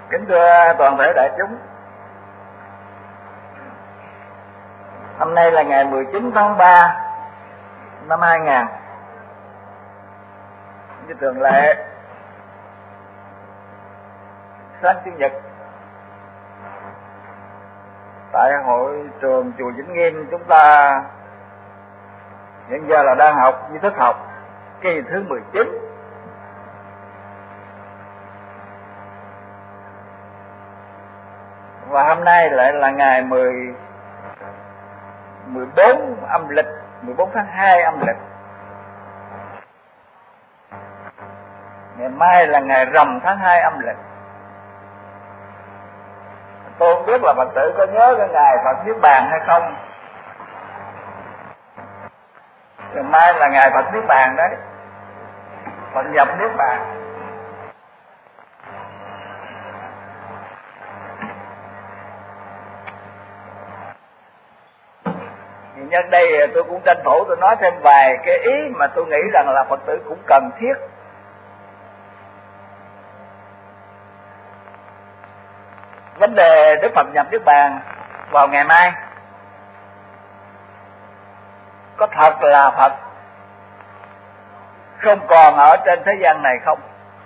Kính thưa toàn thể đại chúng, hôm nay là ngày 19 tháng 3 năm 2000. Như thường lệ, sáng Chủ nhật tại hội trường chùa Vĩnh Nghiêm, chúng ta hiện giờ là đang học duy thức học kỳ thứ 19. Và hôm nay lại là ngày 14 âm lịch, 14 tháng 2 âm lịch. Ngày mai là ngày rằm tháng 2 âm lịch. Tôi không biết là Phật tử có nhớ cái ngày Phật Niết Bàn hay không. Ngày mai là ngày Phật Niết Bàn đấy, Phật nhập Niết Bàn. Nhân đây tôi cũng tranh thủ tôi nói thêm vài cái ý mà tôi nghĩ rằng là Phật tử cũng cần thiết. Vấn đề Đức Phật nhập Niết Bàn vào ngày mai có thật là Phật không còn ở trên thế gian này không?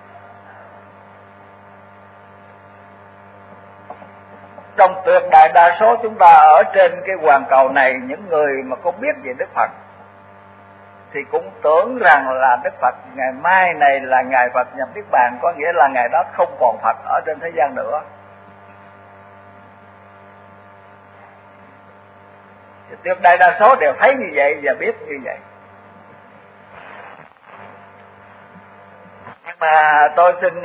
Trong tuyệt đại đa số chúng ta ở trên cái hoàn cầu này, những người mà không biết về Đức Phật thì cũng tưởng rằng là Đức Phật ngày mai này là ngày Phật nhập Niết Bàn, có nghĩa là ngày đó không còn Phật ở trên thế gian nữa. Thì tuyệt đại đa số đều thấy như vậy và biết như vậy. Nhưng mà tôi xin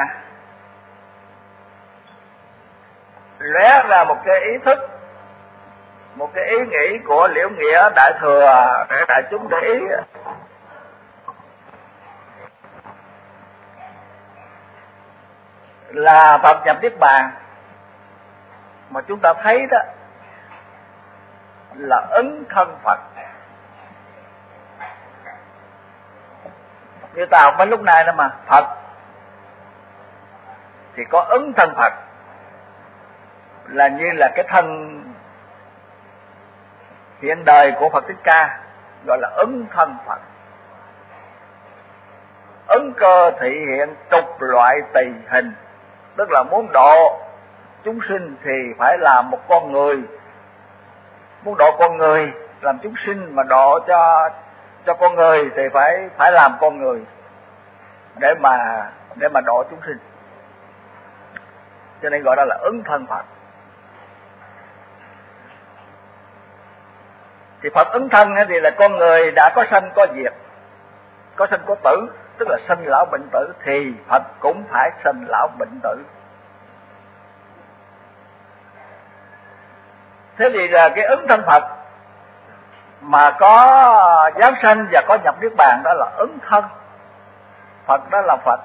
lóe ra một cái ý thức, một cái ý nghĩ của Liễu Nghĩa Đại Thừa để đại chúng để ý. Là Phật nhập Niết Bàn mà chúng ta thấy đó là ứng thân Phật. Như ta học mấy lúc này đó mà, Phật thì có ứng thân Phật, là như là cái thân hiện đời của Phật Thích Ca, gọi là ứng thân Phật. Ứng cơ thị hiện trục loại tùy hình, tức là muốn độ chúng sinh thì phải làm một con người. Muốn độ con người làm chúng sinh, mà độ cho con người thì phải làm con người để mà độ chúng sinh. Cho nên gọi đó là ứng thân Phật. Thì Phật ứng thân thì là con người đã có sanh có diệt, có sanh có tử, tức là sanh lão bệnh tử, thì Phật cũng phải sanh lão bệnh tử. Thế thì là cái ứng thân Phật mà có giáng sanh và có nhập Niết Bàn, đó là ứng thân Phật. Đó là Phật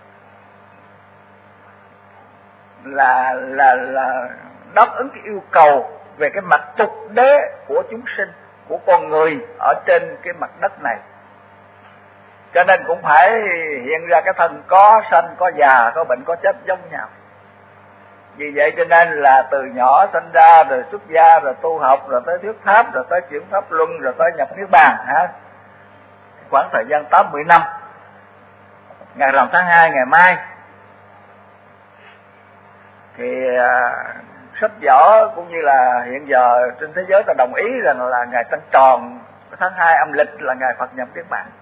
là đáp ứng cái yêu cầu về cái mặt tục đế của chúng sinh, của con người ở trên cái mặt đất này. Cho nên cũng phải hiện ra cái thân có sanh, có già, có bệnh, có chết giống nhau. Vì vậy cho nên là từ nhỏ sanh ra, rồi xuất gia, rồi tu học, rồi tới thuyết pháp, rồi tới chuyển pháp luân, rồi tới nhập Niết Bàn khoảng thời gian 80 năm. Ngày rằm tháng 2 ngày mai thì sách vở cũng như là hiện giờ trên thế giới ta đồng ý rằng là ngày trăng tròn tháng 2 âm lịch là ngày Phật nhập Niết Bàn.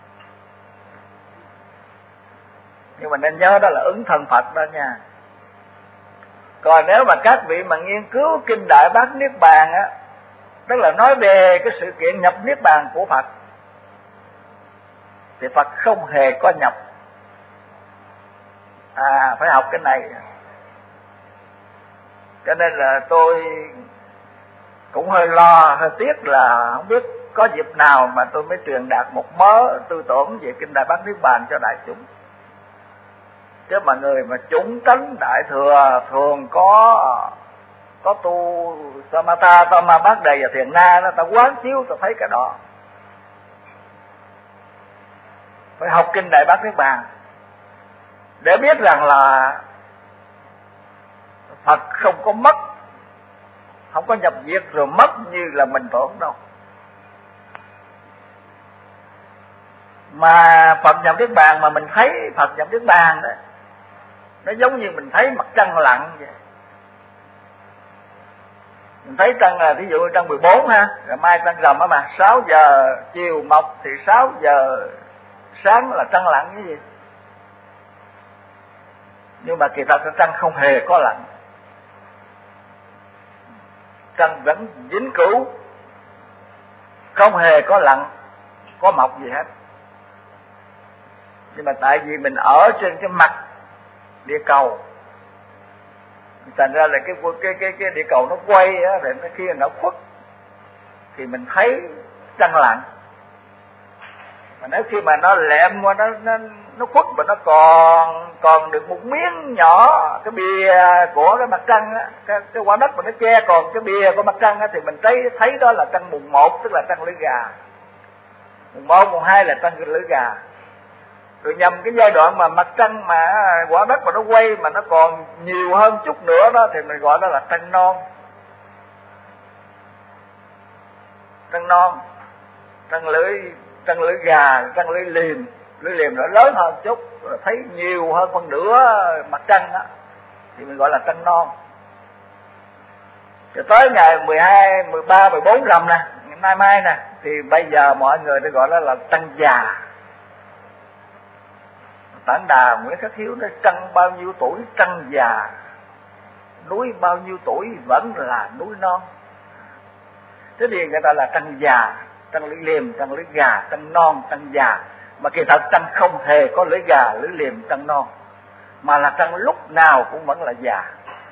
Nhưng mà nên nhớ đó là ứng thân Phật đó nha. Còn nếu mà các vị mà nghiên cứu kinh Đại Bát Niết Bàn á, tức là nói về cái sự kiện nhập Niết Bàn của Phật, thì Phật không hề có nhập. Phải học cái này. Cho nên là tôi cũng hơi lo, hơi tiếc là không biết có dịp nào mà tôi mới truyền đạt một mớ tư tưởng về kinh Đại Bát Niết Bàn cho đại chúng. Chứ mà người mà chúng tánh Đại Thừa thường có tu Samatha, Tama, Bát Đề và Thiền Na đó, ta quán chiếu ta thấy cái đó. Phải học kinh Đại Bát Niết Bàn để biết rằng là Phật không có mất, không có nhập diệt rồi mất như là mình tưởng đâu. Mà Phật nhập Niết Bàn mà mình thấy Phật nhập Niết Bàn đó, nó giống như mình thấy mặt trăng lặn vậy. Mình thấy trăng là ví dụ trăng 14 ha, rồi mai trăng rằm á mà 6 giờ chiều mọc thì 6 giờ sáng là trăng lặn cái gì. Nhưng mà kỳ thật trăng không hề có lặn. Trăng vẫn vĩnh cửu, không hề có lặn, có mọc gì hết. Nhưng mà tại vì mình ở trên cái mặt địa cầu, thành ra là cái địa cầu nó quay á, rồi khi nó khuất thì mình thấy trăng lặn. Mà nếu khi mà nó lẹm qua nó khuất mà nó còn được một miếng nhỏ cái bìa của cái mặt trăng á, cái quả đất mà nó che còn cái bìa của mặt trăng á, thì mình thấy đó là trăng mùng 1, tức là trăng lưỡi gà. Mùng 1, mùng 2 là trăng lưỡi gà. Rồi nhằm cái giai đoạn mà mặt trăng mà quả đất mà nó quay mà nó còn nhiều hơn chút nữa đó thì mình gọi đó là trăng non. Trăng non, trăng lưỡi gà, trăng lưỡi liềm nó lớn hơn chút, rồi thấy nhiều hơn phần nửa mặt trăng đó thì mình gọi là trăng non. Rồi tới ngày 12, 13, 14 rằm nè, ngày mai nè, thì bây giờ mọi người đã gọi đó là trăng già. Tản Đà Nguyễn Khắc Hiếu nói trăng bao nhiêu tuổi trăng già, núi bao nhiêu tuổi vẫn là núi non. Thế thì người ta là trăng già, trăng lưỡi liềm, trăng lưỡi gà, trăng non, trăng già. Mà kỳ thật trăng không hề có lưỡi gà, lưỡi liềm, trăng non, mà là trăng lúc nào cũng vẫn là già.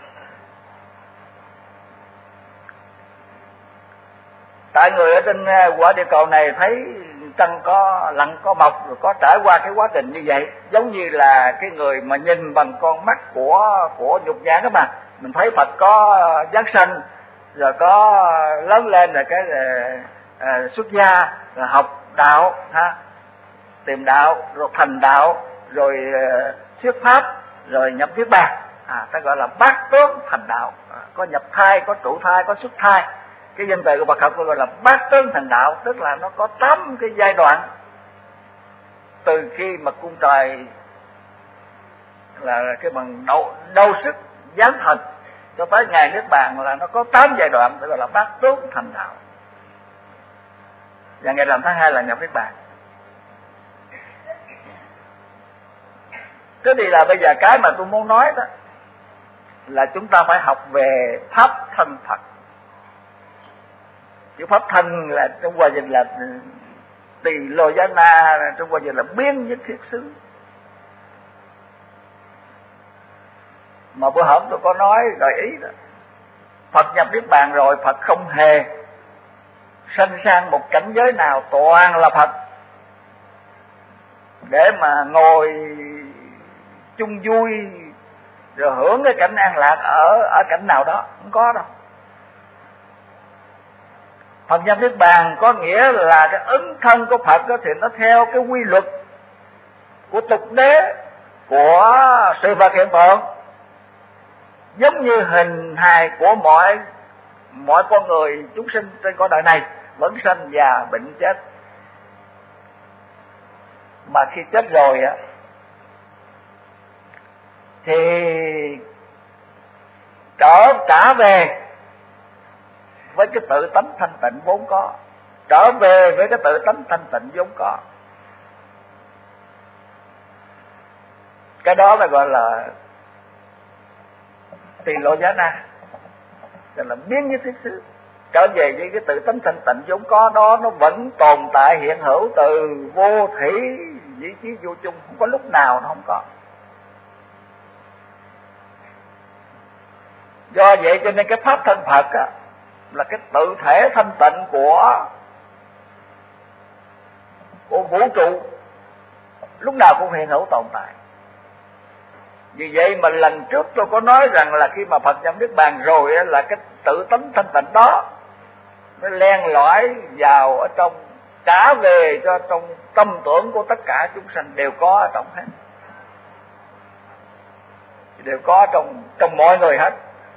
Tại người ở trên quả địa cầu này thấy trăng có lặn có mọc, rồi có trải qua cái quá trình như vậy, giống như là cái người mà nhìn bằng con mắt của nhục nhãn đó mà mình thấy Phật có giáng sanh, rồi có lớn lên rồi cái xuất gia, rồi học đạo ha, tìm đạo, rồi thành đạo, rồi thuyết pháp, rồi nhập Niết Bàn. Ta gọi là bát tướng thành đạo, có nhập thai, có trụ thai, có xuất thai. Cái danh từ của Phật học gọi là bát tướng thành đạo, tức là nó có 8 cái giai đoạn. Từ khi mà cung trời là cái bằng đâu sức giáng thần cho tới ngày Niết Bàn là nó có 8 giai đoạn, gọi là bát tướng thành đạo. Và ngày rằm tháng 2 là nhập Niết Bàn. Thế thì là bây giờ cái mà tôi muốn nói đó là chúng ta phải học về pháp thân Phật. Chữ pháp thân là trong qua dịch là tỳ lô giá na, trong qua dịch là biến nhất thiết xứ. Mà bữa hổm tôi có nói gợi ý đó, Phật nhập Niết Bàn rồi Phật không hề sanh sang một cảnh giới nào, toàn là Phật để mà ngồi chung vui rồi hưởng cái cảnh an lạc ở cảnh nào đó, không có đâu. Phật nhập Niết Bàn có nghĩa là cái ứng thân của Phật đó thì nó theo cái quy luật của tục đế, của sự vật hiện tượng, giống như hình hài của mọi con người chúng sinh trên cõi đời này, vẫn sanh già bệnh chết. Mà khi chết rồi á thì trở về với cái tự tánh thanh tịnh vốn có, trở về với cái tự tánh thanh tịnh vốn có. Cái đó là gọi là tỳ lô giá na, gọi là biến như thiết xứ. Trở về với cái tự tánh thanh tịnh vốn có đó, nó vẫn tồn tại hiện hữu từ vô thủy vị trí vô chung, không có lúc nào nó không có. Do vậy cho nên cái pháp thân Phật á là cái tự thể thanh tịnh của vũ trụ, lúc nào cũng hiện hữu tồn tại. Vì vậy mà lần trước tôi có nói rằng là khi mà Phật nhập Niết Bàn rồi á, là cái tự tánh thanh tịnh đó nó len lỏi vào ở trong, trả về cho trong tâm tưởng của tất cả chúng sanh, đều có ở trong hết, đều có trong mọi người hết.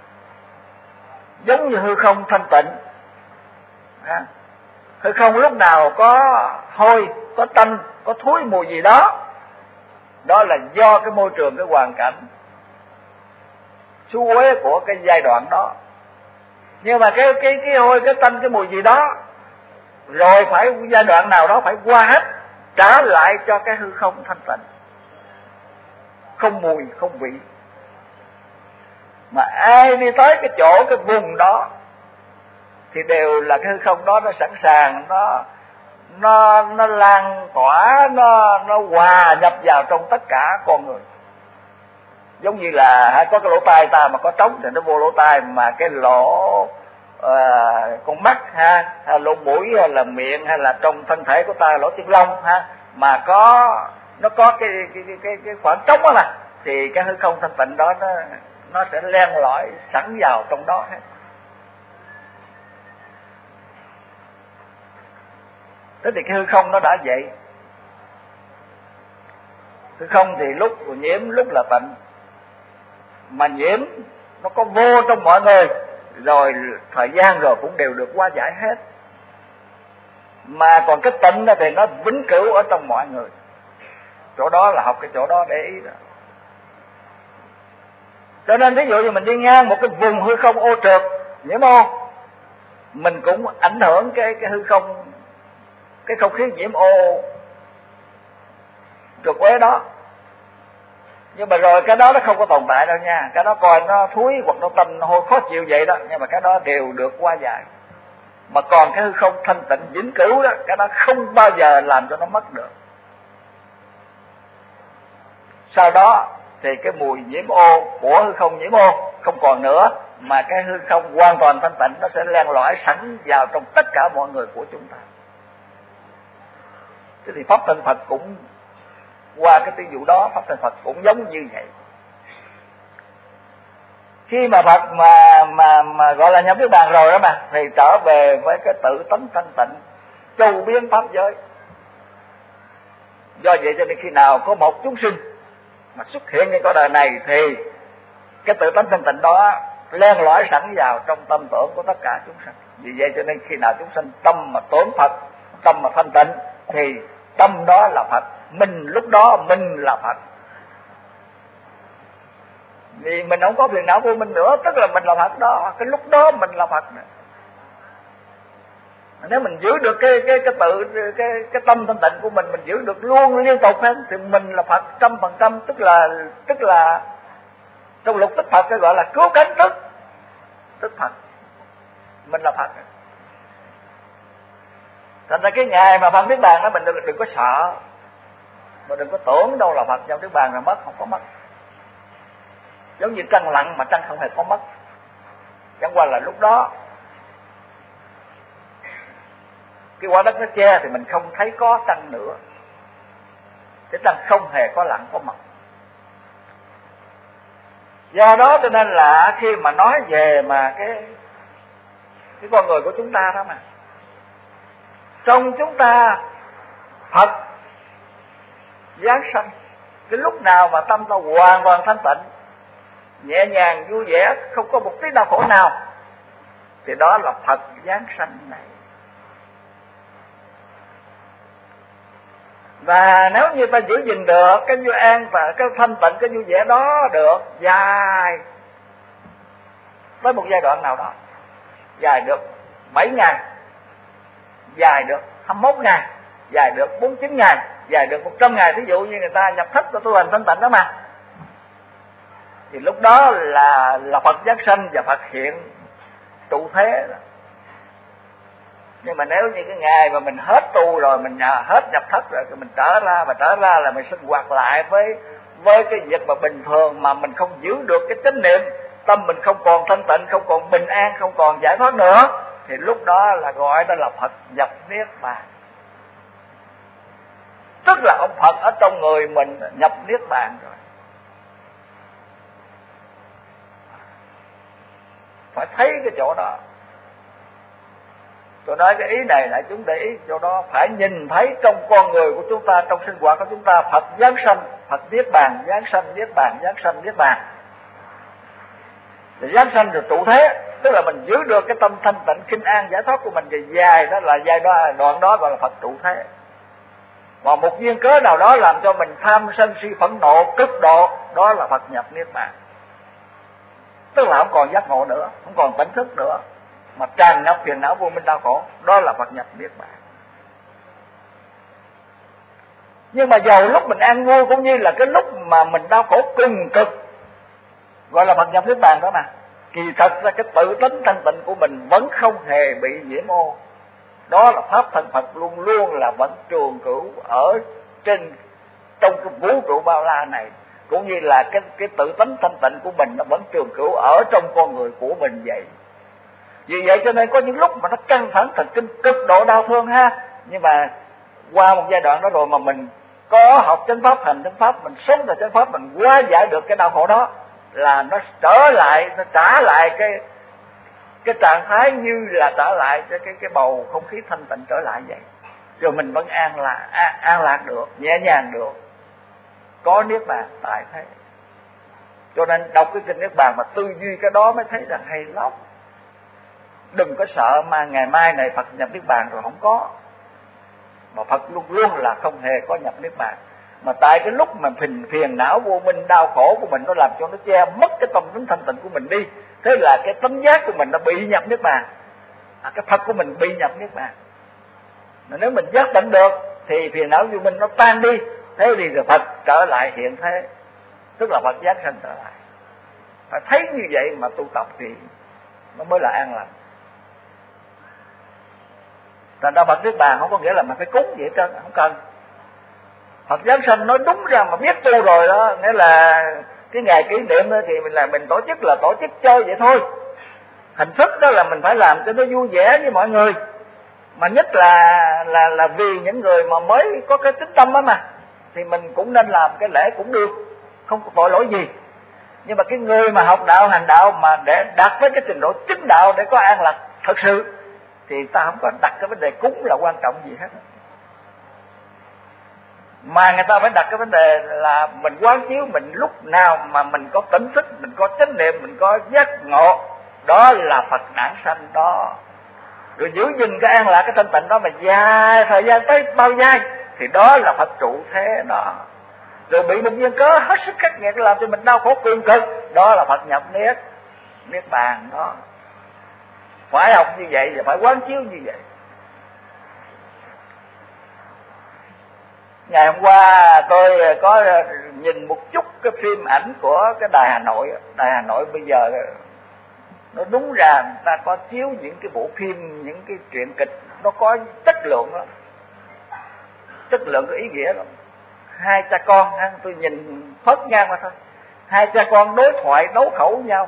giống như hư không thanh tịnh. Hư không lúc nào có hôi, có tanh, có thúi mùi gì đó, đó là do cái môi trường, cái hoàn cảnh xu uế của cái giai đoạn đó. Nhưng mà cái hôi, cái tanh, cái mùi gì đó rồi phải giai đoạn nào đó phải qua hết, trả lại cho cái hư không thanh tịnh, không mùi không vị. Mà ai đi tới cái chỗ, cái vùng đó thì đều là cái hư không đó nó sẵn sàng, nó lan tỏa, nó hòa nhập vào trong tất cả con người. Giống như là có cái lỗ tai ta mà có trống thì nó vô lỗ tai, mà cái lỗ con mắt hay lỗ mũi hay là miệng hay là trong thân thể của ta lỗ chân lông mà nó có cái khoảng trống đó mà, thì cái hư không thanh tịnh đó nó sẽ len lỏi sẵn vào trong đó hết. Thế thì cái hư không nó đã vậy. Hư không thì lúc nhiễm lúc là tịnh, mà nhiễm nó có vô trong mọi người, rồi thời gian rồi cũng đều được hóa giải hết. Mà còn cái tịnh thì nó vĩnh cửu ở trong mọi người. Chỗ đó là học cái chỗ đó để ý đó. Cho nên ví dụ như mình đi ngang một cái vùng hư không ô trượt, nhiễm ô, mình cũng ảnh hưởng cái hư không, cái không khí nhiễm ô trượt quế đó. Nhưng mà rồi cái đó nó không có tồn tại đâu nha. Cái đó coi nó thúi hoặc nó tanh, nó hôi khó chịu vậy đó, nhưng mà cái đó đều được hóa giải. Mà còn cái hư không thanh tịnh vĩnh cửu đó, cái đó không bao giờ làm cho nó mất được. Sau đó thì cái mùi nhiễm ô của hư không nhiễm ô không còn nữa, mà cái hư không hoàn toàn thanh tịnh nó sẽ len lỏi sẵn vào trong tất cả mọi người của chúng ta. Thế thì pháp thân Phật cũng qua cái ví dụ đó, pháp thân Phật cũng giống như vậy. Khi mà Phật mà gọi là nhập niết bàn rồi đó mà, thì trở về với cái tự tánh thanh tịnh, châu biến pháp giới. Do vậy cho nên khi nào có một chúng sinh mà xuất hiện trên cõi đời này thì cái tự tánh thanh tịnh đó len lỏi sẵn vào trong tâm tưởng của tất cả chúng sanh. Vì vậy cho nên khi nào chúng sanh tâm mà tưởng Phật, tâm mà thanh tịnh, thì tâm đó là Phật, mình lúc đó mình là Phật. Vì mình không có phiền não của mình nữa, tức là mình là Phật đó, cái lúc đó mình là Phật nữa. Nếu mình giữ được cái tâm thanh tịnh của mình giữ được luôn liên tục hết, thì mình là Phật 100%, tức là trong lục tức Phật cái gọi là cứu cánh tức Phật, mình là Phật. Thành ra cái ngày mà Phật niết bàn đó mình đừng có sợ, mà đừng có tưởng đâu là Phật trong niết bàn là mất, không có mất. Giống như trăng lặng mà trăng không hề có mất, chẳng qua là lúc đó cái quả đất nó che thì mình không thấy có trăng nữa. Cái trăng không hề có lặng có mất. Do đó cho nên là khi mà nói về mà cái con người của chúng ta đó mà, trong chúng ta Phật giáng sanh, cái lúc nào mà tâm ta hoàn toàn thanh tịnh, nhẹ nhàng vui vẻ, không có một tí đau khổ nào, thì đó là Phật giáng sanh này. Và nếu như ta giữ gìn được cái vui an và cái thanh tịnh, cái vui vẻ đó được dài tới một giai đoạn nào đó, dài được 7 ngày, dài được 21 ngày, dài được 49 ngày, dài được 100 ngày, ví dụ như người ta nhập thất và tu hành thanh tịnh đó mà, thì lúc đó là Phật giáng sanh và Phật hiện trụ thế đó. Nhưng mà nếu như cái ngày mà mình hết tu rồi, mình hết nhập thất rồi, thì mình trở ra là mình sinh hoạt lại với cái việc mà bình thường, mà mình không giữ được cái chánh niệm, tâm mình không còn thanh tịnh, không còn bình an, không còn giải thoát nữa, thì lúc đó là gọi đó là Phật nhập niết bàn. Tức là ông Phật ở trong người mình nhập niết bàn rồi. Phải thấy cái chỗ đó. Tôi nói cái ý này lại chúng để ý chỗ đó, phải nhìn thấy trong con người của chúng ta, trong sinh hoạt của chúng ta, Phật giáng sanh, Phật niết bàn, giáng sanh niết bàn, giáng sanh niết bàn. Rồi giáng sanh rồi trụ thế, tức là mình giữ được cái tâm thanh tịnh kinh an giải thoát của mình thì dài, đó là giai đoạn đó gọi là Phật trụ thế. Và một duyên cớ nào đó làm cho mình tham sân si phẫn nộ cực độ, đó là Phật nhập niết bàn. Tức là không còn giác ngộ nữa, không còn tỉnh thức nữa, mà tràn ngập phiền não vô minh đau khổ, đó là Phật nhập niết bàn. Nhưng mà dầu lúc mình an vui cũng như là cái lúc mà mình đau khổ cùng cực, gọi là Phật nhập niết bàn đó mà, kỳ thật ra cái tự tính thanh tịnh của mình vẫn không hề bị nhiễm ô. Đó là pháp thân Phật luôn luôn là vẫn trường cửu ở trên trong cái vũ trụ bao la này, cũng như là cái tự tính thanh tịnh của mình nó vẫn trường cửu ở trong con người của mình vậy. Vì vậy cho nên có những lúc mà nó căng thẳng thần kinh cực độ đau thương ha, nhưng mà qua một giai đoạn đó rồi mà mình có học chánh pháp, hành chánh pháp, mình sống theo chánh pháp, mình hóa giải được cái đau khổ đó, là nó trở lại, nó trả lại cái trạng thái như là trở lại cái bầu không khí thanh tịnh trở lại vậy. Rồi mình vẫn an lạc được, nhẹ nhàng được, có niết bàn tại thế. Cho nên đọc cái kinh niết bàn mà tư duy cái đó mới thấy rằng hay lắm. Đừng có sợ mà ngày mai này Phật nhập niết bàn rồi không có, mà Phật luôn luôn là không hề có nhập niết bàn. Mà tại cái lúc mà phiền não vô minh đau khổ của mình nó làm cho nó che mất cái tâm tính thanh tịnh của mình đi, thế là cái tánh giác của mình nó bị nhập niết bàn, cái Phật của mình bị nhập niết bàn. Mà nếu mình giác tỉnh được thì phiền não vô minh nó tan đi, thế thì rồi Phật trở lại hiện thế, tức là Phật giác sanh trở lại. Phải thấy như vậy mà tu tập thì nó mới là an lành. Thành ra Phật niết bàn không có nghĩa là mình phải cúng vậy trơn, không cần. Phật giáng sanh nói đúng ra mà biết tu rồi đó, nghĩa là cái ngày kỷ niệm đó thì mình tổ chức là tổ chức chơi vậy thôi. Hình thức đó là mình phải làm cho nó vui vẻ với mọi người, mà nhất là vì những người mà mới có cái tín tâm đó mà, thì mình cũng nên làm cái lễ cũng được, không có tội lỗi gì. Nhưng mà cái người mà học đạo hành đạo mà để đạt với cái trình độ chứng đạo để có an lạc thật sự thì ta không có đặt cái vấn đề cúng là quan trọng gì hết, mà người ta phải đặt cái vấn đề là mình quán chiếu mình lúc nào mà mình có tỉnh thức, mình có chánh niệm, mình có giác ngộ, đó là Phật đản sanh đó. Rồi giữ gìn cái an lạc, cái thanh tịnh đó mà dài thời gian tới bao dài thì đó là Phật trụ thế đó. Rồi bị một duyên cớ hết sức khắc nghiệt làm cho mình đau khổ cùng cực, đó là Phật nhập niết bàn đó. Phải học như vậy và phải quán chiếu như vậy. Ngày hôm qua tôi có nhìn một chút cái phim ảnh của cái đài Hà Nội. Đài Hà Nội bây giờ nó đúng ra người ta có chiếu những cái bộ phim, những cái truyện kịch nó có chất lượng lắm, chất lượng có ý nghĩa lắm. Hai cha con, tôi nhìn phớt ngang mà thôi, hai cha con đối thoại đấu khẩu nhau.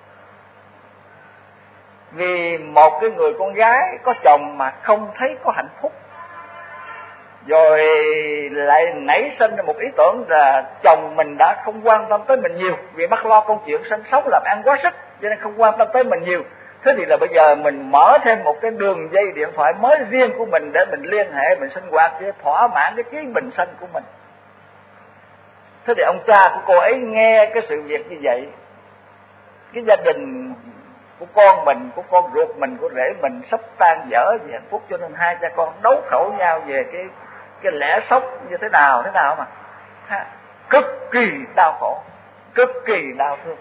Vì một cái người con gái có chồng mà không thấy có hạnh phúc, rồi lại nảy sinh ra một ý tưởng là chồng mình đã không quan tâm tới mình nhiều, vì mắc lo công chuyện sinh sống làm ăn quá sức cho nên không quan tâm tới mình nhiều. Thế thì là bây giờ mình mở thêm một cái đường dây điện thoại mới riêng của mình để mình liên hệ, mình sinh hoạt để thỏa mãn cái chí bình sinh của mình. Thế thì ông cha của cô ấy nghe cái sự việc như vậy, cái gia đình của con mình, của con ruột mình, của rể mình sắp tan vỡ vì hạnh phúc, cho nên hai cha con đấu khẩu nhau về cái lẽ sống như thế nào mà cực kỳ đau khổ, cực kỳ đau thương.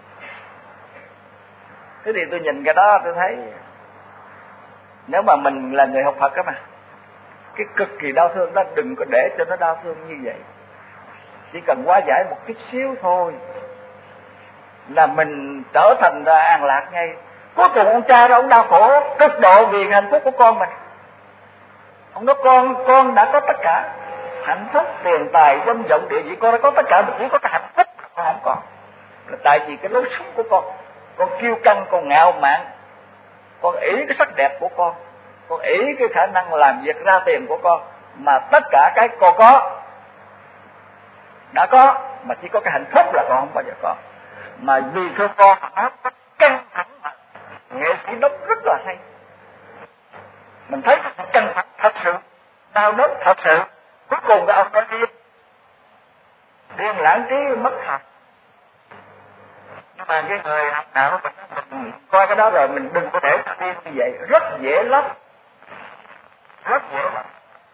Thế thì tôi nhìn cái đó tôi thấy nếu mà mình là người học Phật á mà, cái cực kỳ đau thương đó đừng có để cho nó đau thương như vậy. Chỉ cần hóa giải một chút xíu thôi là mình trở thành ra an lạc ngay. Cuối cùng ông cha đó ông đau khổ cực độ vì hạnh phúc của con mình. Ông nói con đã có tất cả, hạnh phúc, tiền tài, danh vọng, địa vị, con đã có tất cả, mình chỉ có cái hạnh phúc con không còn. Là tại vì cái lối sống của con kiêu căng, con ngạo mạn, con ỷ cái sắc đẹp của con ỷ cái khả năng làm việc ra tiền của con, mà tất cả cái con có đã có, mà chỉ có cái hạnh phúc là con không bao giờ có. Mà vì thưa con nó căng thẳng mà nghệ sĩ đóng rất là hay, mình thấy nó căng thẳng thật sự, đau đớn thật sự. Cuối cùng cái ông nói điên lãng trí mất hạt. Nhưng mà cái người học đạo mình Coi cái đó rồi mình đừng có để đi như vậy, rất dễ lắm, rất dễ lắm.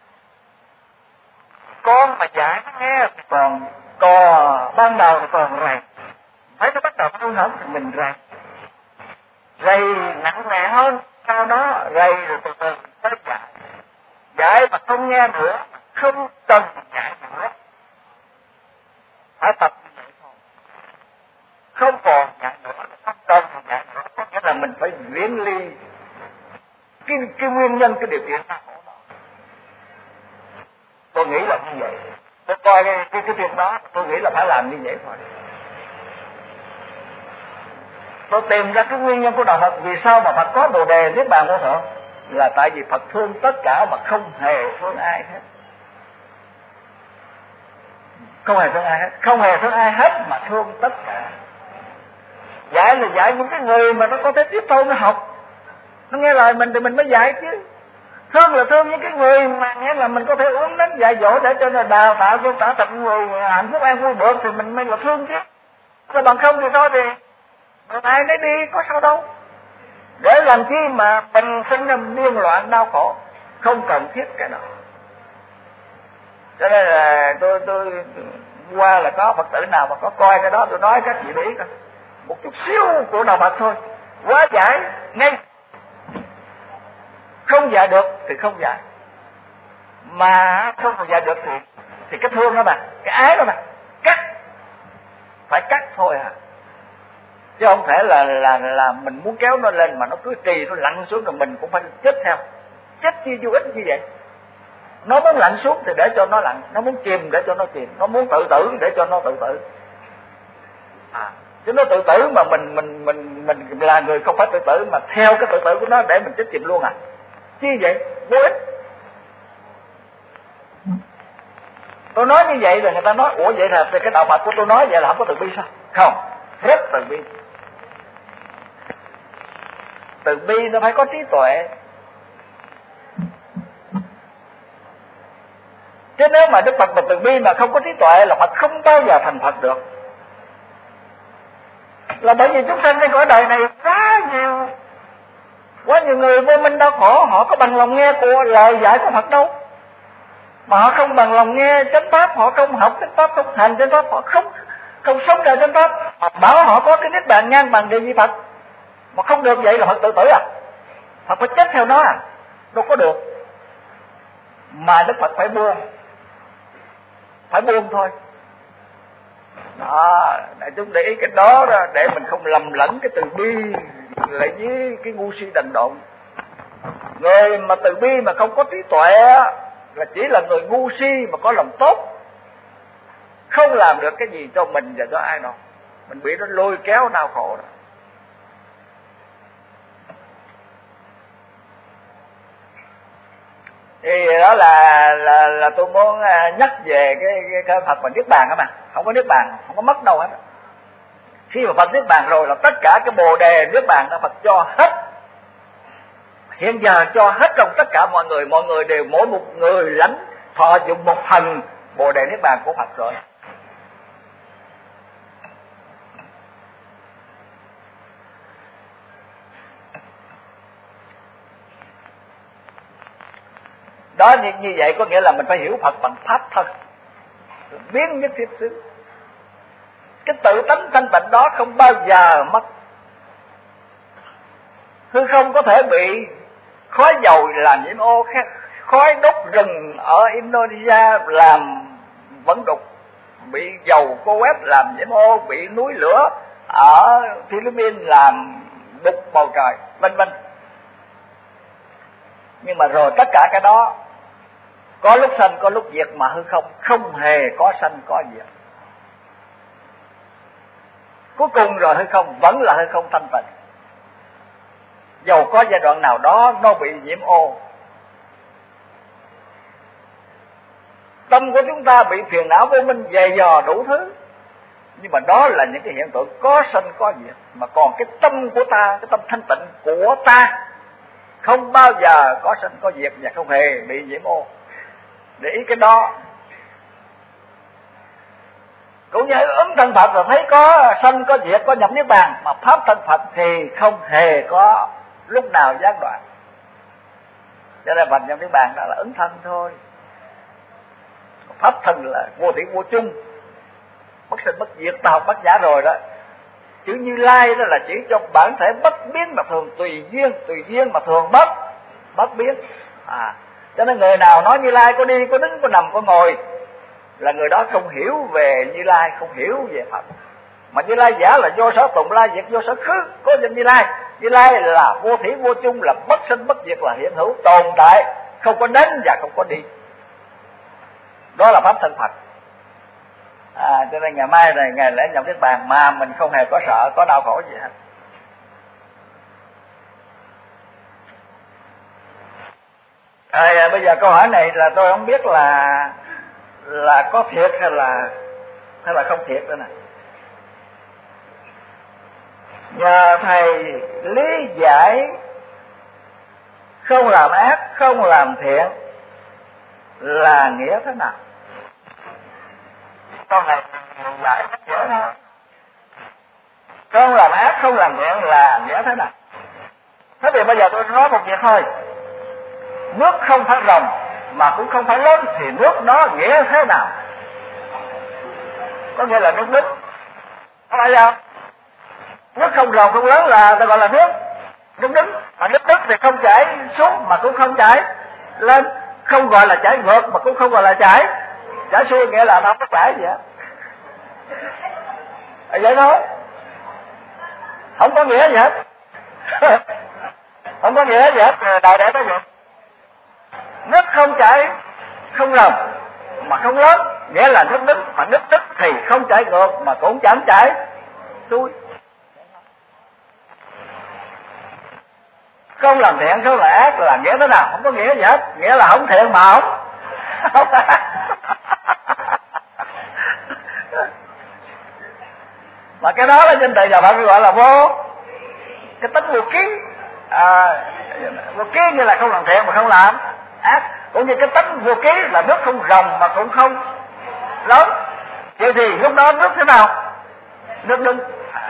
Con mà dạy nó nghe còn ban đầu còn rầy, thấy nó bắt đầu hư hỏng thì mình rầy nặng nề hơn, sau đó rầy rồi từ từ tới dạy mà không nghe nữa, không cần dạy nữa, phải tập như vậy thôi, không còn dạy nữa, không cần dạy nữa, có nghĩa là mình phải viễn ly cái nguyên nhân, cái điều kiện đau khổ đó. Tôi nghĩ là như vậy. Tôi coi cái việc đó, tôi nghĩ là phải làm như vậy thôi. Tôi tìm ra cái nguyên nhân của đạo Phật, vì sao mà Phật có Bồ Đề Niết Bàn Vô Thượng, là tại vì Phật thương tất cả mà không hề thương ai hết. Không hề thương ai hết, không hề thương ai hết mà thương tất cả. Dạy là dạy những cái người mà nó có thể tiếp thu, nó học, nó nghe lời mình thì mình mới dạy chứ. Thương là thương những cái người mà nghĩa là mình có thể uống đến dạy dỗ để cho nó đào tạo cho trở thành người hạnh phúc an vui được thì mình mới là thương chứ. Còn bằng không thì thôi thì ai nấy đi, có sao đâu. Để làm chi mà mình sinh ra điên loạn đau khổ, không cần thiết cái đó. Cho nên là tôi qua là có Phật tử nào mà có coi cái đó, tôi nói các chị để ý coi, một chút xíu của đạo Phật thôi, quá giải ngay. Không dạy được thì không dạy, mà không dạy được thì cái thương đó mà, cái ái đó mà cắt, phải cắt thôi à, chứ không thể là mình muốn kéo nó lên mà nó cứ trì, nó lặn xuống rồi mình cũng phải chết theo. Chết chi vô ích như vậy. Nó muốn lặn xuống thì để cho nó lặn, nó muốn chìm để cho nó chìm, nó muốn tự tử để cho nó tự tử. Chứ nó tự tử mà mình là người không phải tự tử mà theo cái tự tử của nó để mình chết chìm luôn à? Chi vậy? Vô ích. Tôi nói như vậy rồi người ta nói ủa vậy là cái đạo Phật của tôi nói vậy là không có từ bi sao? Không, rất từ bi. Từ bi nó phải có trí tuệ. Chứ nếu mà Đức Phật mà từ bi mà không có trí tuệ là Phật không bao giờ thành Phật được. Là bởi vì chúng sanh trên cõi đời này quá nhiều người vô minh đau khổ, họ có bằng lòng nghe của lời dạy của Phật đâu. Mà họ không bằng lòng nghe chánh pháp, họ không học chánh pháp, không hành chánh pháp, họ không sống đời chánh pháp. Họ bảo họ có cái niết bàn ngang bằng địa vị Phật, mà không được vậy là Phật tự tử à? Phật phải chết theo nó à? Đâu có được. Mà Đức Phật phải buông thôi. Đó, đại chúng để ý cái đó ra để mình không lầm lẫn cái từ bi lại với cái ngu si đần độn. Người mà từ bi mà không có trí tuệ là chỉ là người ngu si mà có lòng tốt, không làm được cái gì cho mình và cho ai đâu. Mình bị nó lôi kéo đau khổ đó. Thì đó là tôi muốn nhắc về cái Phật và Niết Bàn đó mà. Không có Niết Bàn, không có mất đâu hết. Khi mà Phật Niết Bàn rồi là tất cả cái Bồ Đề Niết Bàn đó Phật cho hết. Hiện giờ cho hết trong tất cả mọi người đều mỗi một người lãnh thọ dụng một phần Bồ Đề Niết Bàn của Phật rồi. Đó như vậy có nghĩa là mình phải hiểu Phật bằng pháp thân, biến nhất thiết xứ. Cái tự tánh thanh tịnh đó không bao giờ mất. Hư không có thể bị khói dầu làm nhiễm ô, khói đốt rừng ở Indonesia làm vẫn đục, bị dầu cô quét làm nhiễm ô, bị núi lửa ở Philippines làm đục bầu trời, vân vân. Nhưng mà rồi tất cả cái đó có lúc sanh có lúc diệt, mà hư không không hề có sanh có diệt. Cuối cùng rồi hư không vẫn là hư không thanh tịnh. Dầu có giai đoạn nào đó nó bị nhiễm ô, tâm của chúng ta bị phiền não vô minh dày dò đủ thứ, nhưng mà đó là những cái hiện tượng có sanh có diệt. Mà còn cái tâm của ta, cái tâm thanh tịnh của ta không bao giờ có sanh có diệt và không hề bị nhiễm ô. Để ý cái đó. Cũng như ứng thân Phật là thấy có sanh, có diệt, có nhập niết bàn, mà pháp thân Phật thì không hề có lúc nào gián đoạn. Cho nên Phật nhập niết bàn đó là ứng thân thôi. Pháp thân là vô thủy vô chung, bất sinh bất diệt, ta học Bát Nhã rồi đó. Chữ Như Lai đó là chỉ cho bản thể bất biến mà thường, tùy duyên mà thường bất biến. Cho nên người nào nói Như Lai có đi, có đứng, có nằm, có ngồi là người đó không hiểu về Như Lai, không hiểu về Phật. Mà Như Lai giả là vô sở tụng, lai diệt vô sở khứ, có danh Như Lai. Như Lai là vô thủy vô chung, là bất sinh bất diệt, là hiện hữu tồn tại, không có đến và không có đi. Đó là pháp thân Phật. Cho nên ngày mai này ngày lễ nhập niết bàn mà mình không hề có sợ, có đau khổ gì hết. Bây giờ câu hỏi này là tôi không biết là có thiệt hay là không thiệt nữa nè. Nhờ thầy lý giải không làm ác, không làm thiện là nghĩa thế nào? Câu này giải rất dễ thôi. Không làm ác, không làm thiện là nghĩa thế nào? Thế thì bây giờ tôi nói một việc thôi. Nước không phải rồng mà cũng không phải lớn thì nước đó nghĩa thế nào? Có nghĩa là nước đứng. Có phải không? Nước không rồng không lớn là ta gọi là nước đứng. Mà nước đứng thì không chảy xuống mà cũng không chảy lên, không gọi là chảy ngược mà cũng không gọi là chảy xuôi, nghĩa là nó không có chảy gì hết. Vậy thôi, không có nghĩa gì hết. Không có nghĩa gì hết. Đại để nói vậy. Nước không chảy không rồng mà không lớn, nghĩa là nước đứng. Mà nước đứng thì không chảy ngược mà cũng chẳng chảy xuôi. Không làm thiện, không làm ác là nghĩa thế nào? Không có nghĩa gì hết. Nghĩa là không thiện mà không mà cái đó là trên đời nhà bạn gọi là vô cái tính vô ký. Vô ký như là không làm thiện mà không làm ác, cũng như cái tính vô ký là nước không rồng mà cũng không lớn. Vậy thì lúc đó nước thế nào? Nước đứng.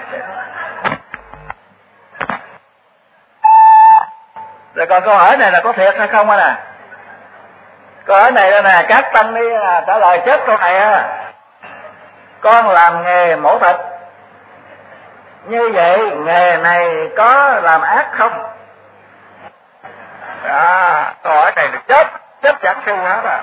Rồi còn câu hỏi này là có thiệt hay không nè? Câu hỏi này nè, các tăng đi trả lời chết câu này á. Con làm nghề mổ thịt, như vậy nghề này có làm ác không? Câu hỏi này được chết giảng sư hết à.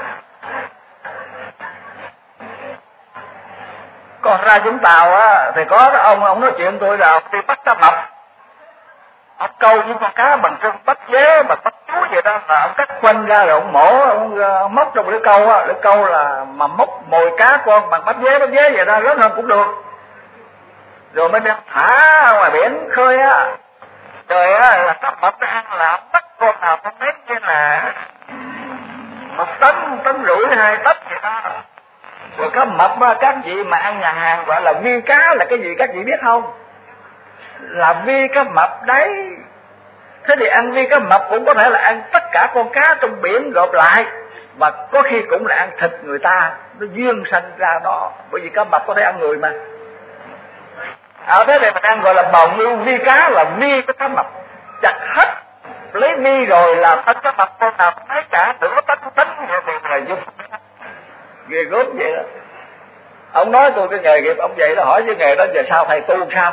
Còn ra Vũng Tàu á thì có ông nói chuyện tôi là ông đi bắt cá mập, ông câu với con cá bằng chân bắt dế mà bắt chúa vậy đó, là ông cắt quanh ra rồi ông mổ, ông móc trong lưỡi câu á, lưỡi câu là mà móc mồi cá con bằng bắt dế vậy đó, lớn hơn cũng được. Rồi mới đem thả ngoài biển khơi á, trời á là cá mập nó ăn là bắt con nào không đến như là 1 tấn rưỡi 2 tấn vậy đó. Rồi cá mập á, các vị mà ăn nhà hàng gọi là vi cá là cái gì các vị biết không? Là vi cá mập đấy. Thế thì ăn vi cá mập cũng có thể là ăn tất cả con cá trong biển gộp lại, mà có khi cũng là ăn thịt người ta, nó duyên sanh ra đó, bởi vì cá mập có thể ăn người mà. Thế thì mình ăn gọi là bào ngư vi cá, là vi cái cá mập chặt hết lấy vi rồi là tất cá mập con nào thấy cả nửa tấn vậy là dùng ghê gớm vậy đó. Ông nói tôi cái nghề nghiệp ông vậy đó, hỏi cái nghề đó giờ sao thầy tu sao?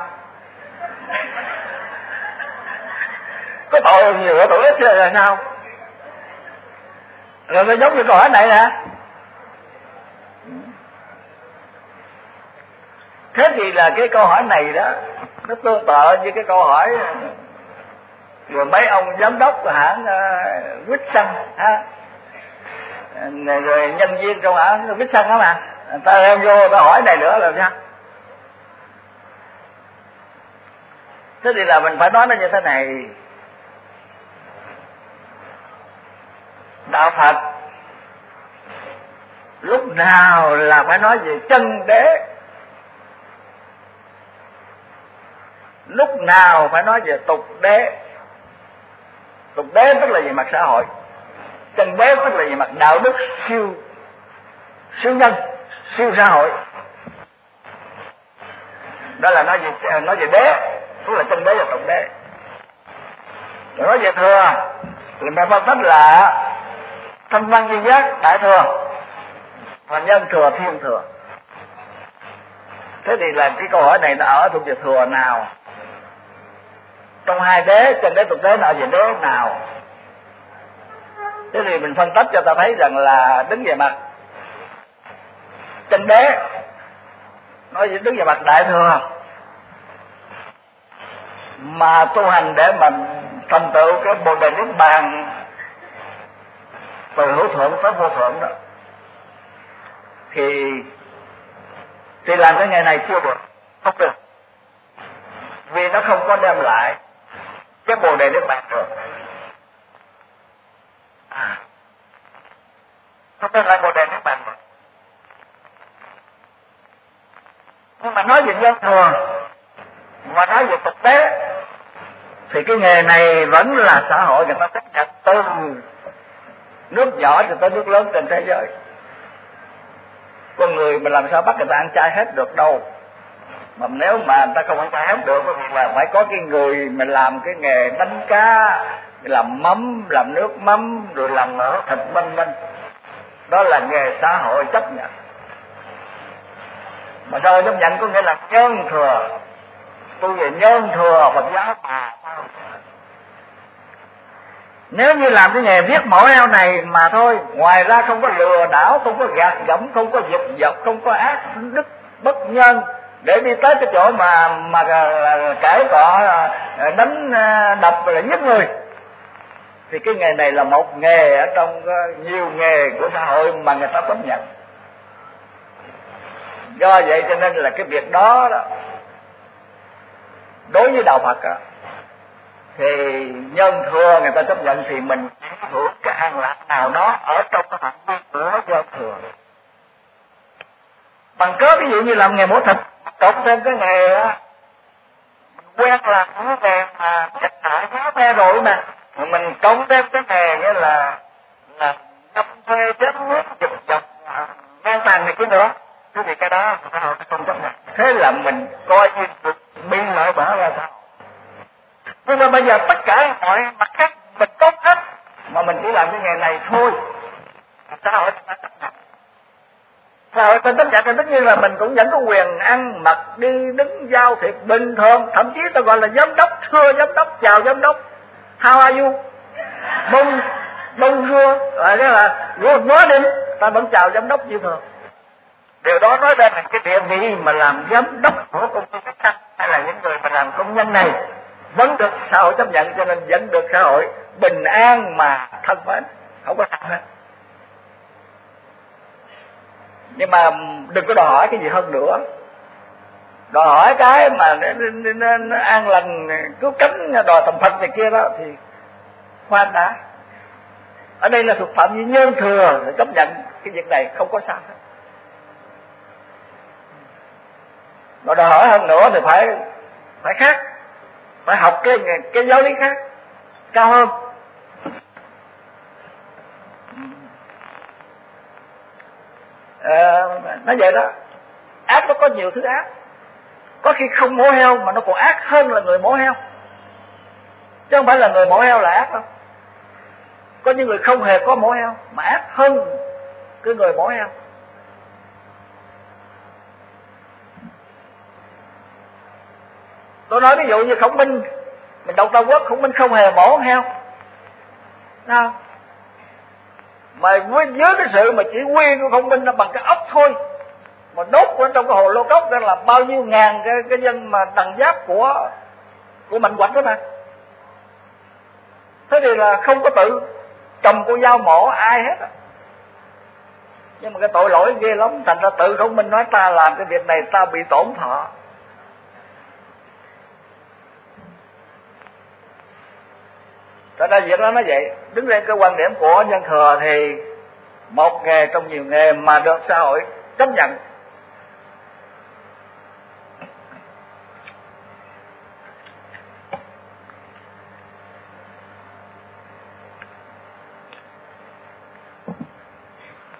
Có tội nhiều tội ít là sao? Rồi nó giống như câu hỏi này nè. Thế thì là cái câu hỏi này đó nó tương tự như cái câu hỏi rồi mấy ông giám đốc của hãng Wilson ha, rồi nhân viên trong hãng Wilson đó mà, người ta đem vô người ta hỏi này nữa là sao? Thế thì là mình phải nói nó như thế này. Đạo Phật lúc nào là phải nói về chân đế, lúc nào phải nói về tục đế. Tục đế tức là về mặt xã hội, chân đế tức là về mặt đạo đức siêu nhân, siêu xã hội. Đó là nói về đế, tức là chân đế và tục đế. Rồi nói về thừa thì mẹ phân tích là thanh văn duy giác đại thừa và nhân thừa thiên thừa. Thế thì là cái câu hỏi này nó ở thuộc về thừa nào? Trong hai đế, chân đế tục đế nó ở về đế nào? Thế thì mình phân tích cho ta thấy rằng là đứng về mặt chân đế, nói đứng về mặt đại thừa mà tu hành để mình thành tựu cái Bồ Đề Niết Bàn từ hữu thượng tới vô thượng đó, thì làm cái nghề này chưa được, không được, vì nó không có đem lại cái Bồ Đề Niết Bàn được. Không đem lại Bồ Đề Niết Bàn được. Nhưng mà nói về nhân thừa và nói về thực tế thì cái nghề này vẫn là xã hội người ta chấp nhận từ nước nhỏ cho tới nước lớn trên thế giới. Con người mình làm sao bắt người ta ăn chay hết được đâu. Mà nếu mà người ta không ăn chay hết được thì là phải có cái người mình làm cái nghề đánh cá, làm mắm, làm nước mắm, rồi làm mỡ thịt vân vân. Đó là nghề xã hội chấp nhận. Mà xã hội chấp nhận có nghĩa là nhân thừa. Tu về nhân thừa Phật giáo nếu như làm cái nghề viết mổ heo này mà thôi, ngoài ra không có lừa đảo, không có gạt gẫm, không có giật dọc, không có ác đức bất nhân để đi tới cái chỗ mà cãi cọ đánh đập là giết người, thì cái nghề này là một nghề ở trong nhiều nghề của xã hội mà người ta chấp nhận. Do vậy cho nên là cái việc đó đối với đạo Phật thì nhân thừa người ta chấp nhận thì mình hưởng cái an lạc nào đó ở trong cái phạm vi của nhân thừa. Bằng cớ ví dụ như làm nghề mổ thịt, cộng thêm cái nghề quen làm cái nghề mà chặt hạ giá me rồi mà mình cộng thêm cái nghề nghĩa là ngâm thuê chém nước giật dọc ngang tàn này kia nữa, thế thì cái đó xã hội không chấp nhận. Thế là mình coi như được bị loại bỏ ra sao. Nhưng mà bây giờ tất cả mọi mặt khác mình tốt hết mà mình chỉ làm cái nghề này thôi, xã hội ta chấp nhận. Xã hội ta chấp nhận thì tất nhiên là mình cũng vẫn có quyền ăn mặc đi đứng giao thiệp bình thường, thậm chí ta gọi là giám đốc, thưa giám đốc, chào giám đốc, how are you, bonjour, rồi cái là good morning, ta vẫn chào giám đốc như thường. Điều đó nói ra là cái địa vị mà làm giám đốc của công ty khách sạn hay là những người mà làm công nhân này vẫn được xã hội chấp nhận, cho nên vẫn được xã hội bình an mà thân mến, không có sao hết. Nhưng mà đừng có đòi hỏi cái gì hơn nữa, đòi hỏi cái mà nó an lành cứu cánh đòi tầm Phật này kia đó thì khoan đã. Ở đây là thuộc phạm vi nhân thừa để chấp nhận cái việc này không có sao hết. Mà đòi hỏi hơn nữa thì phải khác, phải học cái giáo lý khác cao hơn. Nói vậy đó, ác nó có nhiều thứ ác, có khi không mổ heo mà nó còn ác hơn là người mổ heo, chứ không phải là người mổ heo là ác đâu. Có những người không hề có mổ heo mà ác hơn cái người mổ heo. Tôi nói ví dụ như Khổng Minh, mình đọc Tam Quốc, Khổng Minh không hề mổ heo nào, mà với cái sự mà chỉ huy của Khổng Minh là bằng cái ốc thôi mà đốt ở trong cái hồ lô cốc ra là bao nhiêu ngàn cái dân mà đằng giáp của Mạnh Hoạch đó mà. Thế thì là không có tự cầm con dao mổ ai hết. Nhưng mà cái tội lỗi ghê lắm, thành ra tự Khổng Minh nói ta làm cái việc này ta bị tổn thọ. Thật ra việc đó nó vậy. Đứng lên cái quan điểm của nhân thừa thì một nghề trong nhiều nghề mà được xã hội chấp nhận.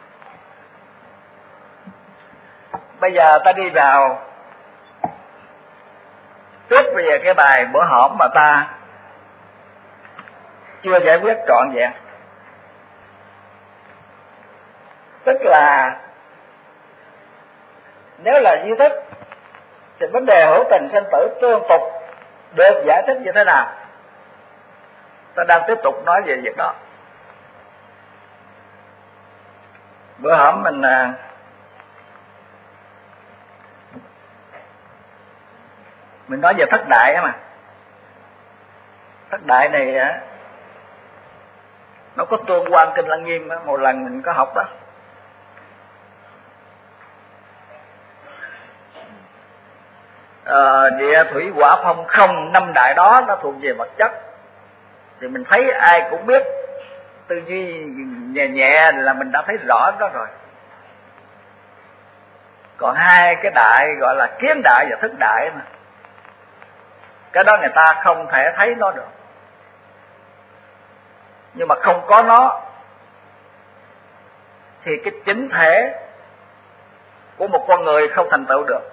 Bây giờ ta đi vào về cái bài bữa hổm mà ta chưa giải quyết trọn vẹn. Tức là nếu là duy thức thì vấn đề hữu tình sinh tử tương tục được giải thích như thế nào? Ta đang tiếp tục nói về việc đó. Bữa hổm mình nói về thất đại á mà. Thất đại này nó có tương quan kinh Lăng Nghiêm á, một lần mình có học đó. Địa thủy hỏa phong không, năm đại đó nó thuộc về vật chất. Thì mình thấy ai cũng biết, tư duy nhẹ nhẹ là mình đã thấy rõ đó rồi. Còn hai cái đại gọi là kiến đại và thức đại mà, cái đó người ta không thể thấy nó được. Nhưng mà không có nó thì cái chính thể của một con người không thành tựu được.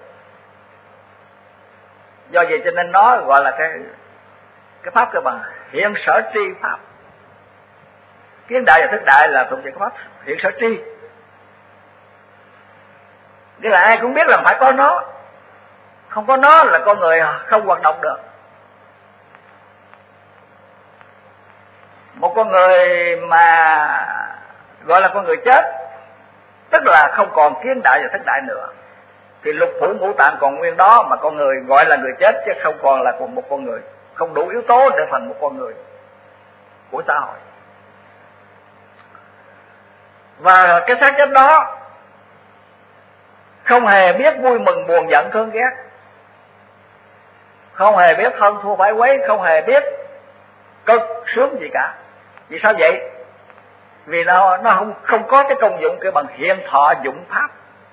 Do vậy cho nên nó gọi là cái pháp cơ bản hiện sở tri pháp. Kiến đại và thức đại là thuộc về cái pháp hiện sở tri. Nghĩa là ai cũng biết là phải có nó, không có nó là con người không hoạt động được. Một con người mà gọi là con người chết, tức là không còn kiến đại và thức đại nữa, thì lục phủ ngũ tạng còn nguyên đó, mà con người gọi là người chết chứ không còn là một con người, không đủ yếu tố để thành một con người của xã hội. Và cái xác chết đó không hề biết vui mừng buồn giận thương ghét, không hề biết hơn thua phải quấy, không hề biết cực sướng gì cả. Vì sao vậy? Vì nó không có cái công dụng kêu bằng hiện thọ dụng pháp.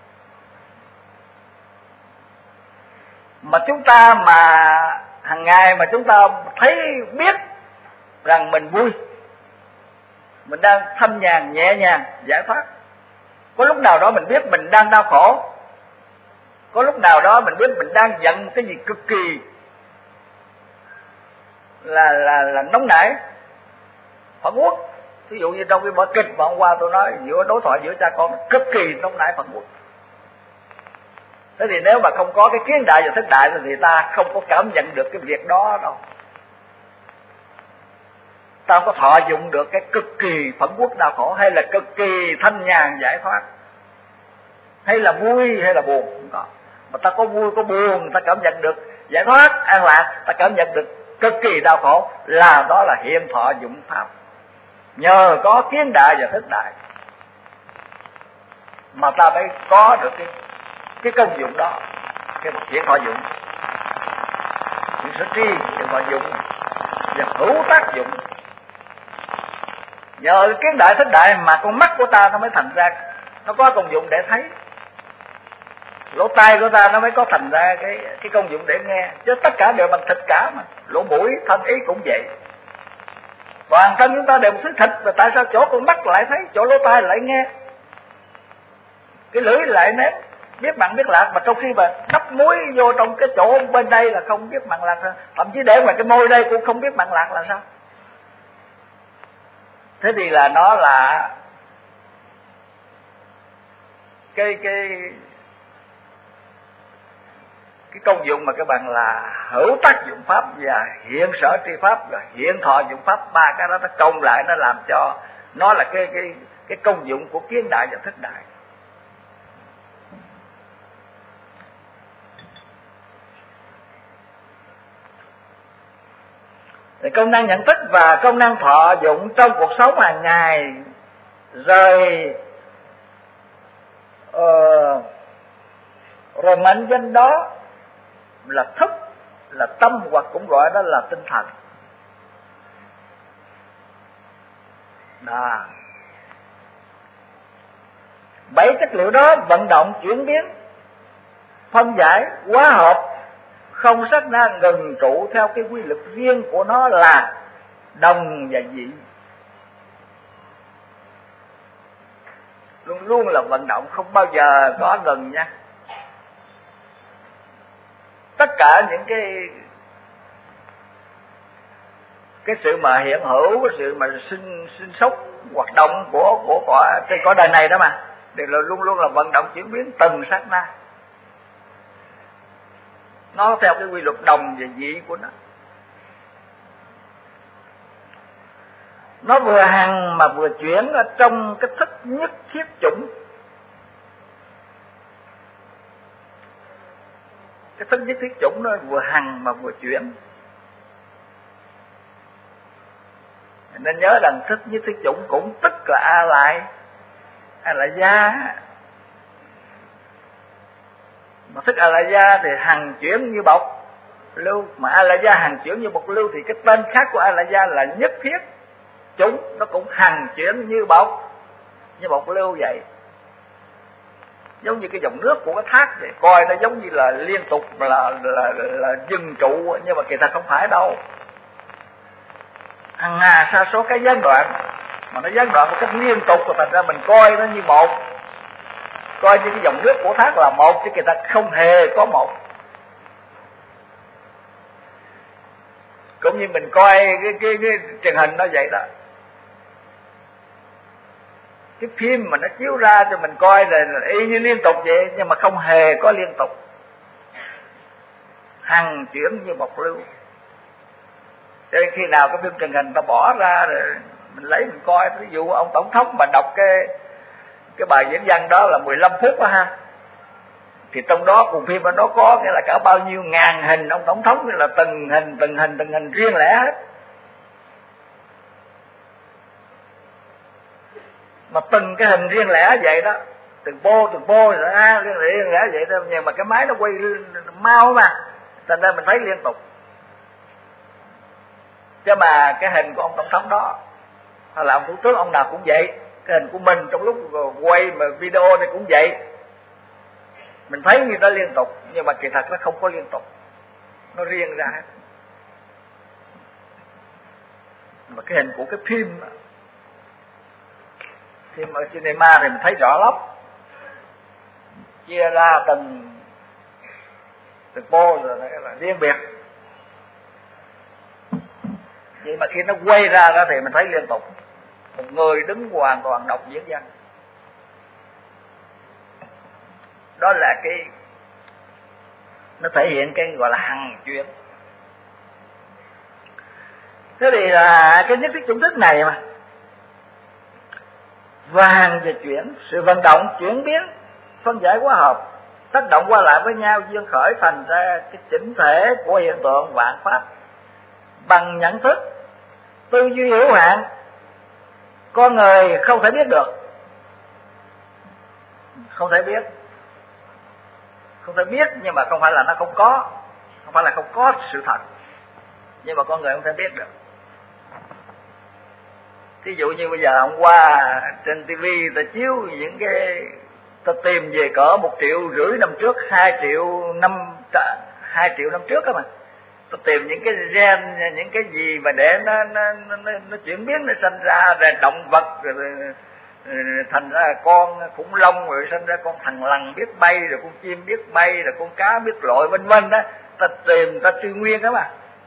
Mà chúng ta mà hàng ngày mà chúng ta thấy biết rằng mình vui, mình đang thanh nhàn nhẹ nhàng giải thoát. Có lúc nào đó mình biết mình đang đau khổ, có lúc nào đó mình biết mình đang giận cái gì cực kỳ là nóng nảy, phẫn uất. Ví dụ như trong cái vở kịch mà hôm qua tôi nói giữa đối thoại giữa cha con, cực kỳ nóng nảy phẫn uất. Thế thì nếu mà không có cái kiến đại và thức đại thì ta không có cảm nhận được cái việc đó đâu. Ta không có thọ dụng được cái cực kỳ phẫn uất đau khổ, hay là cực kỳ thanh nhàn giải thoát, hay là vui hay là buồn, không có. Mà ta có vui có buồn, ta cảm nhận được giải thoát an lạc, ta cảm nhận được cực kỳ đau khổ, là đó là hiện thọ dụng pháp. Nhờ có kiến đại và thức đại mà ta mới có được cái công dụng đó, cái hiện thọ dụng, những sở tri, hiện thọ dụng và hữu tác dụng. Nhờ kiến đại thức đại mà con mắt của ta nó mới thành ra, nó có công dụng để thấy. Lỗ tai của ta nó mới có thành ra cái công dụng để nghe. Chứ tất cả đều bằng thịt cả mà. Lỗ mũi, thân ý cũng vậy. Toàn thân chúng ta đều một thứ thịt, mà tại sao chỗ con mắt lại thấy, chỗ lỗ tai lại nghe, cái lưỡi lại nếm, biết mặn biết lạc, mà trong khi mà đắp muối vô trong cái chỗ bên đây là không biết mặn lạc, thậm chí để ngoài cái môi đây cũng không biết mặn lạc là sao? Thế thì là nó là cái công dụng mà các bạn là hữu tác dụng pháp và hiện sở tri pháp và hiện thọ dụng pháp. Ba cái đó nó cộng lại nó làm cho nó là cái công dụng của kiến đại và thức đại. Thì công năng nhận thức và công năng thọ dụng trong cuộc sống hàng ngày rồi mệnh danh đó là thức, là tâm, hoặc cũng gọi đó là tinh thần. Đó. 7 chất liệu đó vận động chuyển biến, phân giải, hóa hợp, không sát na ngừng trụ theo cái quy luật riêng của nó là đồng và dị. Luôn luôn là vận động, không bao giờ có ngừng nha. Tất cả những cái sự mà hiện hữu, cái sự mà sinh sống hoạt động của trên cõi đời này đó mà đều là luôn luôn là vận động chuyển biến từng sát na, nó theo cái quy luật đồng và dị của nó. Nó vừa hằng mà vừa chuyển ở trong cái thức nhất thiết chủng. Cái thức nhất thiết chủng nó vừa hằng mà vừa chuyển. Nên nhớ rằng thức nhất thiết chủng cũng tức là A lại gia. Mà thức A lại gia thì hằng chuyển như bọc lưu, mà A lại gia hằng chuyển như bọc lưu thì cái tên khác của A lại gia là nhất thiết chủng, nó cũng hằng chuyển như bọc lưu vậy. Giống như cái dòng nước của cái thác thì coi nó giống như là liên tục là dừng trụ, nhưng mà kỳ thật không phải đâu. Hằng hà sa số cái gián đoạn, mà nó gián đoạn một cách liên tục, rồi thành ra mình coi nó như một, coi như cái dòng nước của thác là một, chứ kỳ thật không hề có một. Cũng như mình coi cái truyền hình nó vậy đó. Cái phim mà nó chiếu ra cho mình coi là y như liên tục vậy, nhưng mà không hề có liên tục, hằng chuyển như bọc lưu. Cho nên khi nào cái phim truyền hình ta bỏ ra rồi mình lấy mình coi, ví dụ ông tổng thống mà đọc cái bài diễn văn đó là 15 phút đó ha, thì trong đó cùng phim đó nó có nghĩa là cả bao nhiêu ngàn hình ông tổng thống, nghĩa là từng hình riêng lẻ hết. Mà từng cái hình riêng lẻ vậy đó, từng bô ra riêng lẻ vậy đó, nhưng mà cái máy nó quay mau mà, thành ra mình thấy liên tục. Chứ mà cái hình của ông tổng thống đó hay là ông thủ tướng ông nào cũng vậy, cái hình của mình trong lúc quay mà video này cũng vậy, mình thấy như nó liên tục, nhưng mà kỳ thật nó không có liên tục, nó riêng ra hết. Mà cái hình của cái phim ở cinema thì mình thấy rõ lắm, chia ra từng pô rồi là riêng biệt. Vậy mà khi nó quay ra đó thì mình thấy liên tục, một người đứng hoàn toàn đọc diễn văn. Đó là cái nó thể hiện cái gọi là hằng chuyển. Thế thì là cái nhất thiết chủng thức này mà vàng và chuyển, sự vận động chuyển biến phân giải hóa hợp tác động qua lại với nhau, duyên khởi thành ra cái chỉnh thể của hiện tượng vạn pháp. Bằng nhận thức tư duy hữu hạn, con người không thể biết được, không thể biết, nhưng mà không phải là nó không có, không phải là không có sự thật, nhưng mà con người không thể biết được. Ví dụ như bây giờ hôm qua trên TV ta chiếu những cái, ta tìm về cỡ 1,5 triệu năm trước, 2 triệu năm trước đó mà, ta tìm những cái gen, những cái gì mà để nó chuyển biến, nó sinh ra rồi động vật, rồi thành ra con khủng long, rồi sinh ra con thằn lằn biết bay, rồi con chim biết bay, rồi con cá biết lội, vân vân đó. Ta tìm, ta truy nguyên đó mà.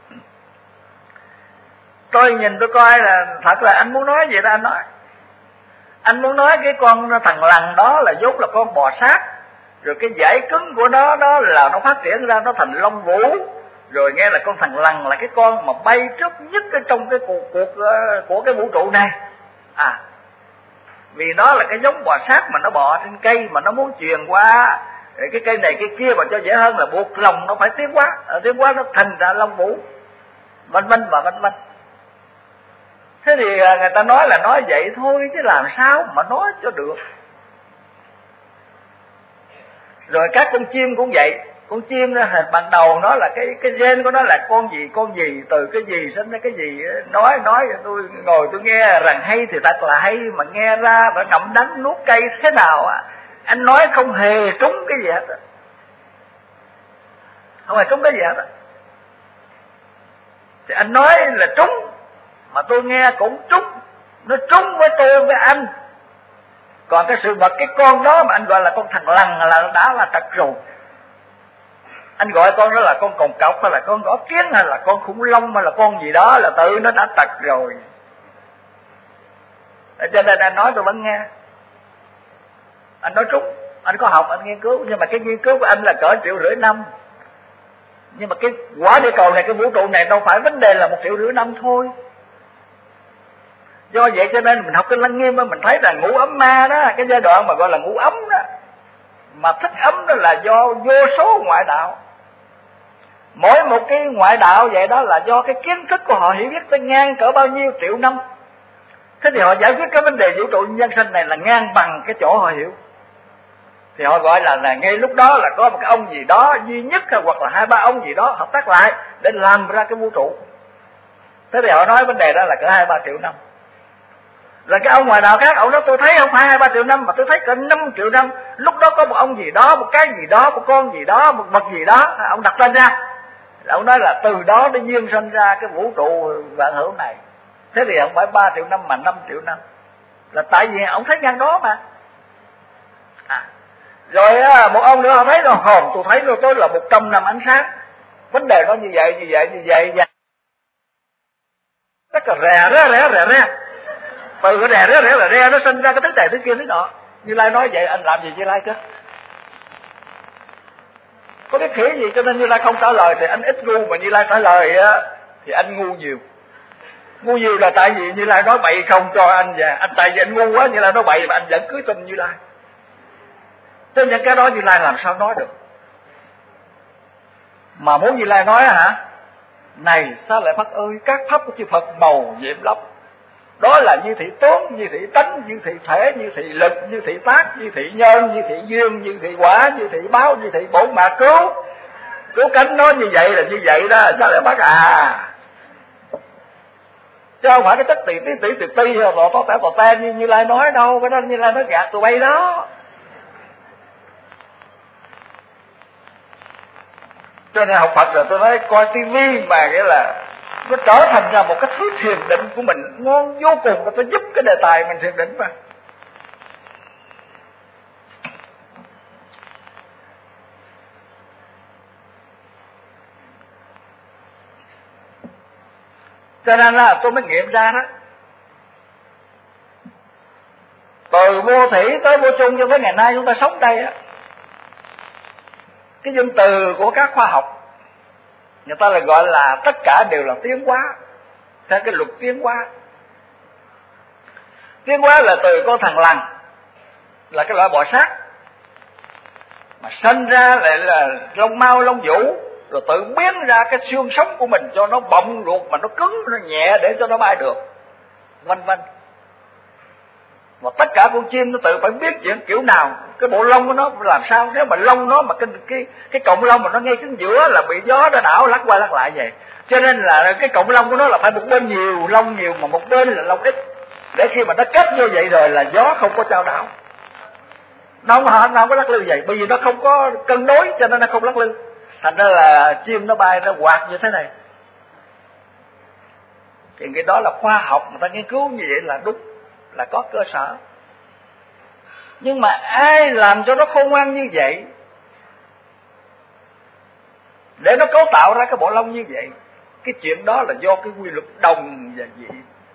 Tôi nhìn tôi coi là thật là anh muốn nói gì đó, anh muốn nói cái con thằn lằn đó là vốn là con bò sát, rồi cái dải cứng của nó đó là nó phát triển ra nó thành lông vũ, rồi nghe là con thằn lằn là cái con mà bay trước nhất ở trong cái cuộc của cái vũ trụ này. Vì nó là cái giống bò sát mà nó bò trên cây, mà nó muốn truyền qua cái cây này cây kia, mà cho dễ hơn là buộc lòng nó phải tiến hóa nó thành ra lông vũ, vân vân và vân vân. Thế thì người ta nói là nói vậy thôi, chứ làm sao mà nói cho được. Rồi các con chim cũng vậy, con chim đó, ban đầu nó là cái gen của nó là con gì từ cái gì sinh ra cái gì, nói tôi ngồi tôi nghe rằng hay thì thật là hay, mà nghe ra phải ngậm đắng nuốt cay thế nào anh nói không hề trúng cái gì hết, không hề trúng cái gì hết. Thì anh nói là trúng, mà tôi nghe cũng trúng, nó trúng với tôi với anh. Còn cái sự vật cái con đó mà anh gọi là con thằn lằn là đã là trật rồi. Anh gọi con đó là con còng cọc hay là con gõ kiến hay là con khủng long hay là con gì đó là tự nó đã tật rồi. Cho nên anh nói tôi vẫn nghe. Anh nói trúng, anh có học, anh nghiên cứu, nhưng mà cái nghiên cứu của anh là cỡ 1,5 triệu năm. Nhưng mà cái quả địa cầu này, cái vũ trụ này đâu phải vấn đề là 1,5 triệu năm thôi. Do vậy cho nên mình học Kinh Lăng Nghiêm mình thấy là ngũ ấm ma đó, cái giai đoạn mà gọi là ngũ ấm đó, mà thích ấm đó là do vô số ngoại đạo. Mỗi một cái ngoại đạo vậy đó là do cái kiến thức của họ hiểu biết tới ngang cỡ bao nhiêu triệu năm. Thế thì họ giải quyết cái vấn đề vũ trụ nhân sinh này là ngang bằng cái chỗ họ hiểu. Thì họ gọi là ngay lúc đó là có một cái ông gì đó duy nhất hoặc là 2-3 ông gì đó hợp tác lại để làm ra cái vũ trụ. Thế thì họ nói vấn đề đó là cỡ 2-3 triệu năm. Rồi cái ông ngoài đạo khác, ông nói tôi thấy không phải 2-3 triệu năm mà tôi thấy cỡ 5 triệu năm. Lúc đó có một ông gì đó, một cái gì đó, một con gì đó, một vật gì đó, ông đặt tên ra. Ông nói là từ đó nó duyên sinh ra cái vũ trụ vạn hữu này. Thế thì không phải 3 triệu năm mà 5 triệu năm. Là tại vì ông thấy ngang đó mà. Rồi một ông nữa thấy rồi hồn tôi thấy rồi tôi là 100 năm ánh sáng. Vấn đề nó như vậy. Tất cả rè ra. Từ cái rè nó sinh ra cái thứ này thứ kia thứ nọ. Như Lai nói vậy anh làm gì Như Lai chứ? Có cái khỉ gì cho nên Như Lai không trả lời thì anh ít ngu, mà Như Lai trả lời thì anh ngu nhiều. Ngu nhiều là tại vì Như Lai nói bậy không cho anh và anh tại vì anh ngu quá Như Lai nói bậy mà anh vẫn cứ tin Như Lai. Cho những cái đó Như Lai làm sao nói được? Mà muốn Như Lai nói hả? Này Xá Lợi Phất ơi, các pháp của chư Phật màu nhiệm lắm. Đó là như thị tướng, như thị tánh, như thị thể, như thị lực, như thị tác, như thị nhân, như thị duyên, như thị quả, như thị báo, như thị bổn mà cứu cánh. Nó như vậy là như vậy đó Xá Lợi Phất à. Chứ không phải cái chất tỷ hay là tỏ te như Lai nói đâu. Cái đó Như Lai nói gạt tụi bay đó. Cho nên học Phật rồi tôi nói coi tivi mà nghĩa là nó trở thành ra một cái thứ thiền định của mình ngon vô cùng, và tôi giúp cái đề tài mình thiền định mà. Cho nên là tôi mới nghiệm ra đó, từ vô thủy tới vô chung cho tới ngày nay chúng ta sống đây á, cái danh từ của các khoa học người ta lại gọi là tất cả đều là tiến hóa theo cái luật tiến hóa. Tiến hóa là từ con thằn lằn, là cái loại bò sát, mà sinh ra lại là lông mao lông vũ, rồi tự biến ra cái xương sống của mình cho nó bọng ruột mà nó cứng nó nhẹ để cho nó bay được, vân vân. Và tất cả con chim nó tự phải biết chuyện kiểu nào, cái bộ lông của nó làm sao. Nếu mà lông nó mà cái cọng lông mà nó ngay chính giữa là bị gió nó đảo lắc qua lắc lại vậy. Cho nên là cái cọng lông của nó là phải một bên nhiều lông nhiều mà một bên là lông ít, để khi mà nó kết như vậy rồi là gió không có trao đảo, nó không có lắc lư vậy, bởi vì nó không có cân đối cho nên nó không lắc lư. Thành ra là chim nó bay nó quạt như thế này. Thì cái đó là khoa học người ta nghiên cứu như vậy là đúng, là có cơ sở. Nhưng mà ai làm cho nó khôn ngoan như vậy để nó cấu tạo ra cái bộ lông như vậy? Cái chuyện đó là do cái quy luật đồng và dị,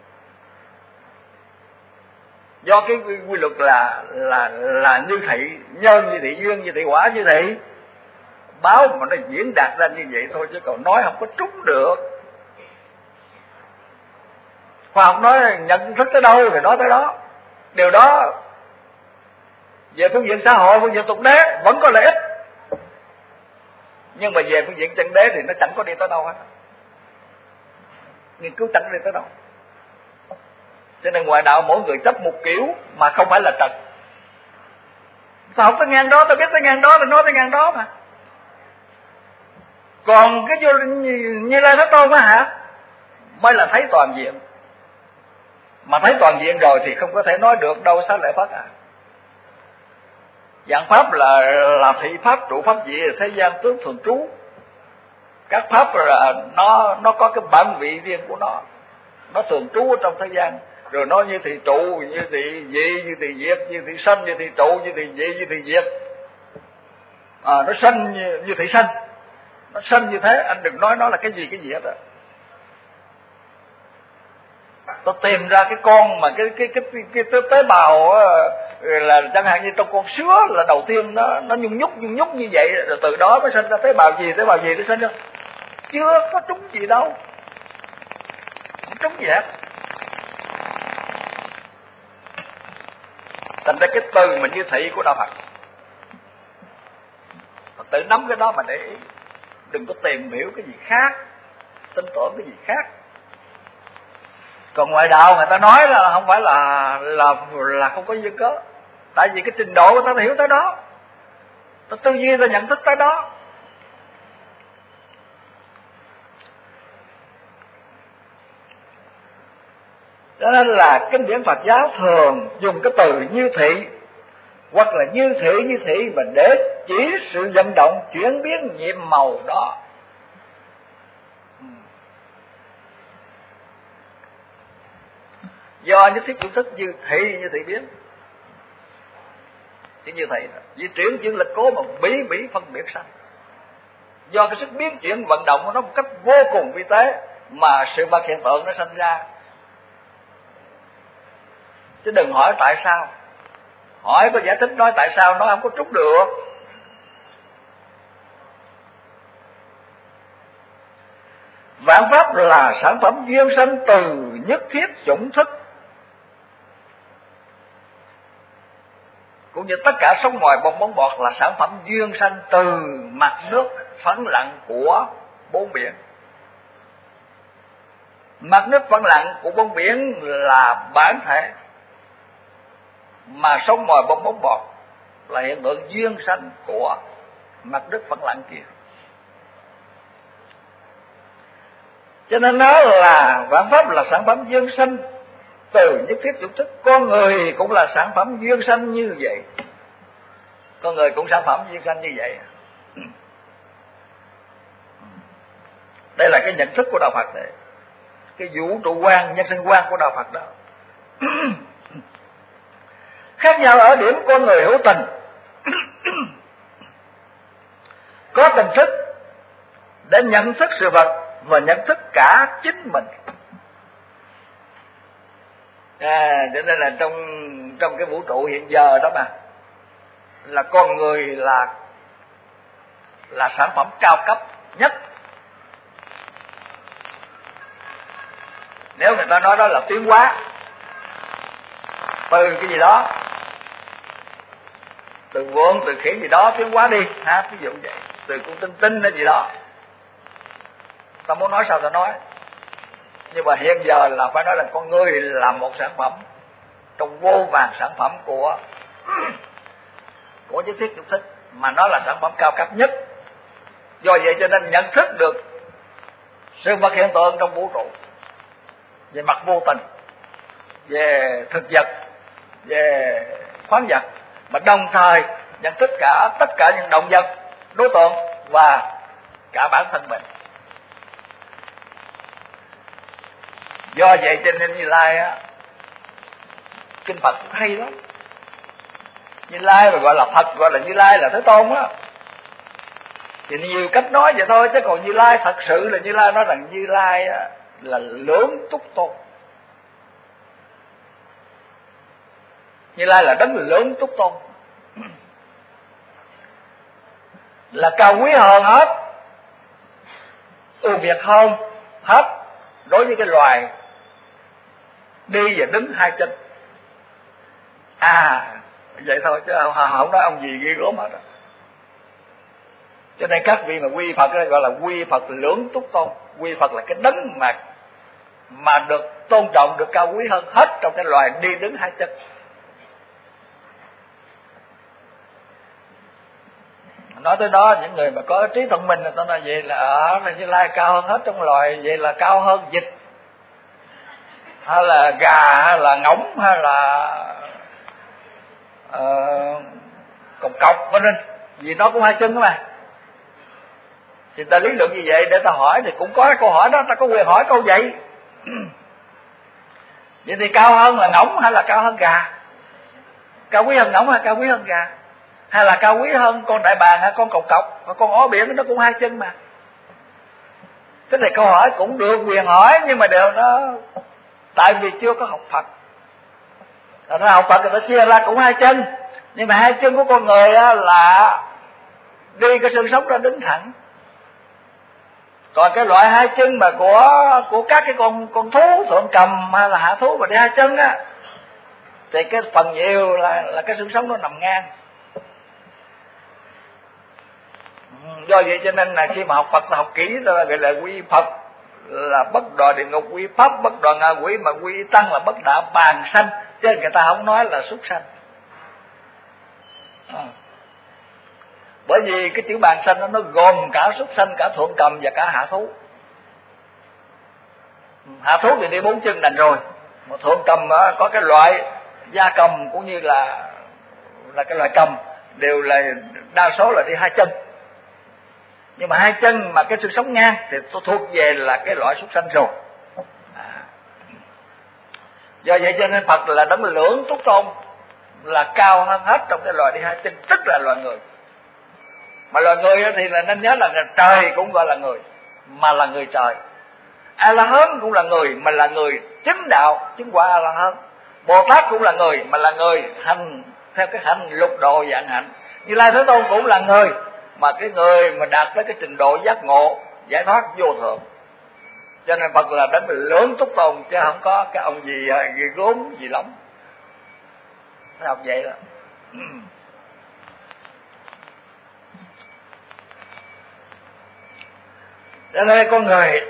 do cái quy luật là như thị nhân, như thị duyên, như thị quả, như thị báo, mà nó diễn đạt ra như vậy thôi, chứ còn nói không có trúng được. Khoa học nói nhận thức tới đâu thì nói tới đó. Điều đó về phương diện xã hội, phương diện tục đế vẫn có lợi ích, nhưng mà về phương diện chân đế thì nó chẳng có đi tới đâu hết, nghiên cứu chẳng đi tới đâu. Cho nên ngoại đạo mỗi người chấp một kiểu mà không phải là trật. Sao học tới ngang đó, tôi biết tới ngang đó, tôi nói tới ngang đó mà. Còn cái Như Lai Thế Tôn á hả, mới là thấy toàn diện. Mà thấy toàn diện rồi thì không có thể nói được đâu Xá Lợi Phất à. Dạng pháp là thị pháp, trụ pháp vị, thế gian tướng thường trú. Các pháp là nó có cái bản vị riêng của nó thường trú ở trong thế gian. Rồi nó như thị trụ, như thị vị, như thị diệt, như thị sanh, như thị trụ, như thị vị, như thị diệt. Nó sanh như thị sanh, Nó sanh như thế, anh đừng nói nó là cái gì hết á. Tôi tìm ra cái con mà cái tế bào là chẳng hạn như trong con sứa là đầu tiên nó nhung nhúc như vậy, rồi từ đó mới sinh ra tế bào gì nó sinh ra. Chưa có trúng gì đâu, không trúng gì hết. Thành ra cái từ mà như thị của đạo Phật, tự nắm cái đó mà để ý, đừng có tìm hiểu cái gì khác, tin tưởng cái gì khác. Còn ngoại đạo người ta nói là không phải là không có duyên cớ, tại vì cái trình độ người ta hiểu tới đó, ta tư duy ta nhận thức tới đó. Cho nên là kinh điển Phật giáo thường dùng cái từ như thị hoặc là như thị mà để chỉ sự vận động chuyển biến nhiệm màu đó. Do nhất thiết chủ thức như thị biến, chỉ như thị di chuyển chuyển lực cố mà bỉ phân biệt sanh. Do cái sức biến chuyển vận động của nó một cách vô cùng vi tế mà sự vật hiện tượng nó sinh ra. Chứ đừng hỏi tại sao, hỏi có giải thích nói tại sao nó không có trúng được. Vạn pháp là sản phẩm duyên sanh từ nhất thiết chủng thức, cũng như tất cả sống ngoài bong bóng bọt là sản phẩm duyên sanh từ mặt nước phẳng lặng của bốn biển. Mặt nước phẳng lặng của bốn biển là bản thể, mà sống ngoài bong bóng bọt là hiện tượng duyên sanh của mặt nước phẳng lặng kia. Cho nên nói là vạn pháp là sản phẩm duyên sanh từ nhất thiết chủng thức. Con người cũng là sản phẩm duyên sanh như vậy. Con người cũng sản phẩm duyên sanh như vậy. Đây là cái nhận thức của đạo Phật này, cái vũ trụ quan, nhân sinh quan của đạo Phật đó. Khác nhau ở điểm con người hữu tình, có tình thức để nhận thức sự vật và nhận thức cả chính mình. Cho nên là trong cái vũ trụ hiện giờ đó mà, là con người là sản phẩm cao cấp nhất. Nếu người ta nói đó là tiến hóa từ cái gì đó, từ vượn, từ khỉ gì đó tiến hóa đi ha, ví dụ vậy, từ con tinh hay gì đó, ta muốn nói sao ta nói. Nhưng mà hiện giờ là phải nói là con người là một sản phẩm trong vô vàn sản phẩm của nhất thiết chủng thức, mà nó là sản phẩm cao cấp nhất. Do vậy cho nên nhận thức được sự vật hiện tượng trong vũ trụ về mặt vô tình, về thực vật, về khoáng vật, mà đồng thời nhận thức tất cả những động vật, đối tượng và cả bản thân mình. Do vậy cho nên Như Lai á, kinh Phật hay lắm. Như Lai mà gọi là Phật, gọi là Như Lai là Thế Tôn á, thì nhiều cách nói vậy thôi, chứ còn Như Lai thật sự là Như Lai nói rằng Như Lai á, là lưỡng túc tôn. Như Lai là đấng lưỡng túc tôn, là cao quý hơn hết, ưu việt hơn hết đối với cái loài đi và đứng hai chân. Vậy thôi chứ không nói ông gì ghê gớm hết. Cho nên các vị mà quy Phật ấy, gọi là quy Phật lưỡng túc tôn. Quy Phật là cái đấng mà được tôn trọng, được cao quý hơn hết trong cái loài đi đứng hai chân. Nói tới đó, những người mà có trí thông minh người ta nói vậy là Như Lai cao hơn hết trong loài, vậy là cao hơn vịt hay là gà hay là ngỗng hay là còng cọc vân vân, vì nó cũng hai chân đó mà. Thì ta lý luận như vậy để ta hỏi, thì cũng có câu hỏi đó, ta có quyền hỏi câu vậy. Vậy thì cao hơn là ngỗng hay là cao hơn gà? Cao quý hơn ngỗng hay cao quý hơn gà? Hay là cao quý hơn con đại bàng hay con còng cọc? Và con ó biển nó cũng hai chân mà. Cái này câu hỏi cũng được quyền hỏi, nhưng mà đều nó tại vì chưa có học Phật. Rồi nó học Phật người ta chia ra cũng hai chân, nhưng mà hai chân của con người á là đi cái xương sống ra đứng thẳng. Còn cái loại hai chân mà của các cái con thú thượng cầm hay là hạ thú mà đi hai chân á, thì cái phần nhiều là cái xương sống nó nằm ngang. Do vậy cho nên là khi mà học Phật là học kỹ, ta gọi là quy Phật là bất đọa địa ngục, quy Pháp bất đọa ngạ quỷ, mà quy Tăng là bất đọa bàn sanh, chứ người ta không nói là súc sanh. Bởi vì cái chữ bàn sanh nó gồm cả súc sanh, cả thượng cầm và cả hạ thú. Hạ thú thì đi bốn chân đành rồi, mà thượng cầm có cái loại gia cầm cũng như là cái loại cầm đều là đa số là đi hai chân. Nhưng mà hai chân mà cái sự sống ngang thì tôi thuộc về là cái loại súc sanh rồi. Do vậy cho nên Phật là đấng lưỡng túc tôn, là cao hơn hết trong cái loài đi hai chân, tức là loài người. Mà loài người thì là nên nhớ là trời cũng gọi là người, mà là người trời. A-la-hán cũng là người, mà là người chứng đạo, chứng quả A-la-hán. Bồ Tát cũng là người, mà là người hành theo cái hạnh lục độ dạng hạnh. Như Lai Thế Tôn cũng là người, mà cái người mà đạt tới cái trình độ giác ngộ, giải thoát vô thượng. Cho nên Phật là đấng lưỡng túc tôn, chứ không có cái ông gì ghê gốm gì lắm. Nó học vậy đó. Cho nên con người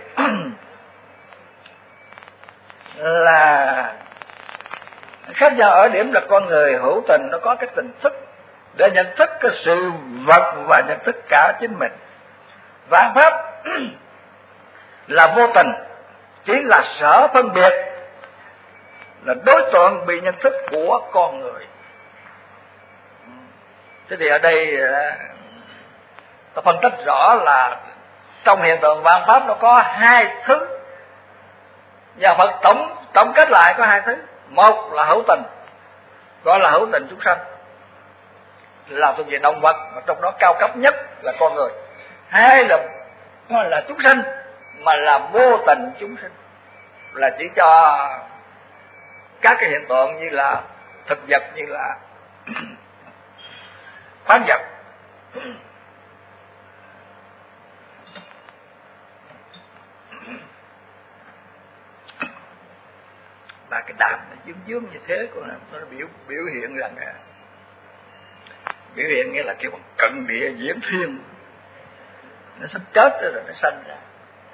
là khác nhau ở điểm là con người hữu tình, nó có cái tình thức để nhận thức cái sự vật và nhận thức cả chính mình. Vạn pháp là vô tình, chỉ là sở phân biệt, là đối tượng bị nhận thức của con người. Thế thì ở đây ta phân tích rõ là trong hiện tượng vạn pháp nó có hai thứ, và Phật tổng kết lại có hai thứ. Một là hữu tình, gọi là hữu tình chúng sanh, là thuộc về động vật, mà trong đó cao cấp nhất là con người. Hai là chúng sanh, mà là vô tình chúng sinh, là chỉ cho các cái hiện tượng như là thực vật, như là khoáng vật. Và cái đàm nó dương như thế của nó biểu hiện rằng biểu hiện nghĩa là kêu bằng cận địa diễn thiên, nó sắp chết rồi nó sanh ra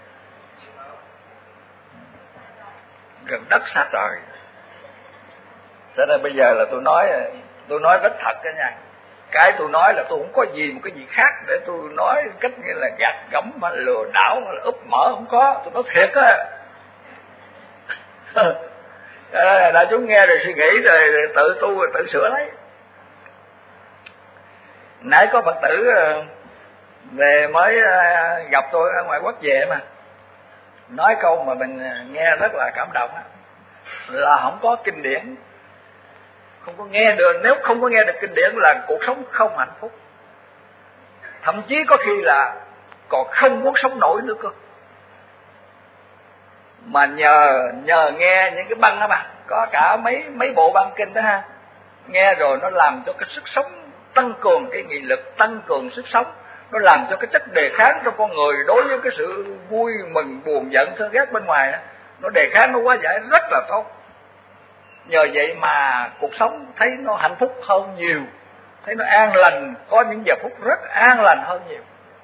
gần đất xa trời. Cho nên bây giờ là tôi nói rất thật đó nha. Cái tôi nói là tôi không có gì một cái gì khác để tôi nói cách nghĩa là gạt gẫm mà lừa đảo mà là úp mở, không có. Tôi nói thiệt á. Đại chúng nghe rồi suy nghĩ rồi tự tu rồi tự sửa lấy. Nãy có Phật tử về mới gặp tôi ở ngoại quốc về mà nói câu mà mình nghe rất là cảm động, là không có kinh điển, không có nghe được. Nếu không có nghe được kinh điển là cuộc sống không hạnh phúc, thậm chí có khi là còn không muốn sống nổi nữa cơ. Mà nhờ nghe những cái băng đó mà có cả mấy bộ băng kinh đó ha, nghe rồi nó làm cho cái sức sống, tăng cường cái nghị lực, tăng cường sức sống, nó làm cho cái chất đề kháng trong con người đối với cái sự vui mừng buồn giận thương ghét bên ngoài đó, nó đề kháng nó hóa giải rất là tốt. Nhờ vậy mà cuộc sống thấy nó hạnh phúc hơn nhiều, thấy nó an lành, có những giờ phút rất an lành hơn nhiều.